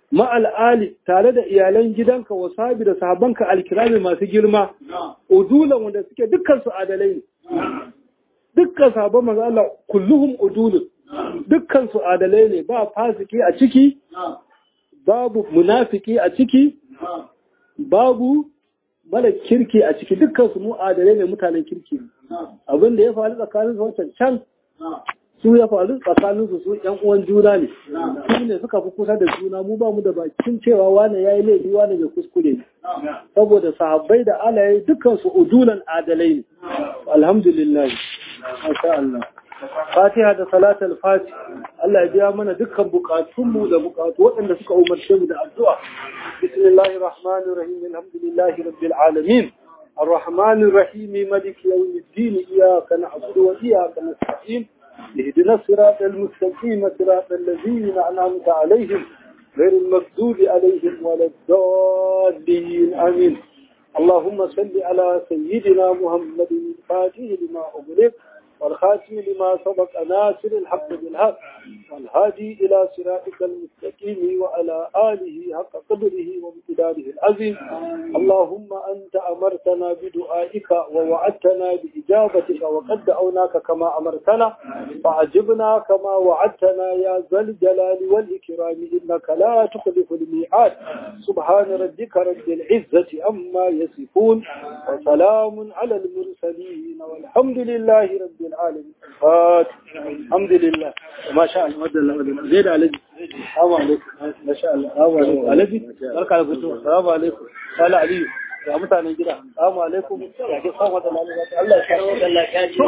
ma'al ali tare da iyalan gidanka wa sahabi da sahabanka alkirami masu girma udulan wanda suke dukkan su adalai ne dukkan sahabban manzo Allah kulluhum udulun dukkan su adalai ne ba fasiki a ciki babu munafiki a ciki babu mala kirki a ciki dukkan su mu adalai ne mutanen kirki abin da ya faru tsakanin su wancan can su ya faru tsakanin su su yan uwan juna ne su ne suka fi kusa da juna mu ba mu da bakin cewa wane yayi laifi wane bai kuskure ne saboda sahabbai da alaye dukkan su udulan adalai ne alhamdulillah masha Allah Fatiha da salatul Fati Allah ya biya mana dukkan bukatunmu da bukatu waɗanda suka umarce mu da addu'a bismillahir rahmanir rahim alhamdulillahi rabbil alamin الرحمن الرحيم مالك يوم الدين إياك نعبد وإياك نستعين اهدنا الصراط المستقيم صراط الذين أنعمت عليهم غير المغضوب عليهم ولا الضالين آمين اللهم صل على سيدنا محمد الفاتح لما أغلق والخاتم لما سبق ناصر الحق بالحق والهادي إلى صراطك المستقيم وعلى آله حق قدره وامتداده العظيم اللهم أنت أمرتنا بدعائك ووعدتنا بإجابتك وقد دعوناك كما أمرتنا فعجبنا كما وعدتنا يا ذا الجلال والإكرام إنك لا تخلف الميعاد سبحان ربك رب العزة عما يصفون وسلام على المرسلين والحمد لله رب العالمين الحمد لله ما شاء الله مد الله زيد عليك السلام عليكم ما شاء الله السلام عليكم عليك barka da fito assalamu alaikum sala aliyu ga mutanen gida assalamu alaikum ya ke samu da Allah ya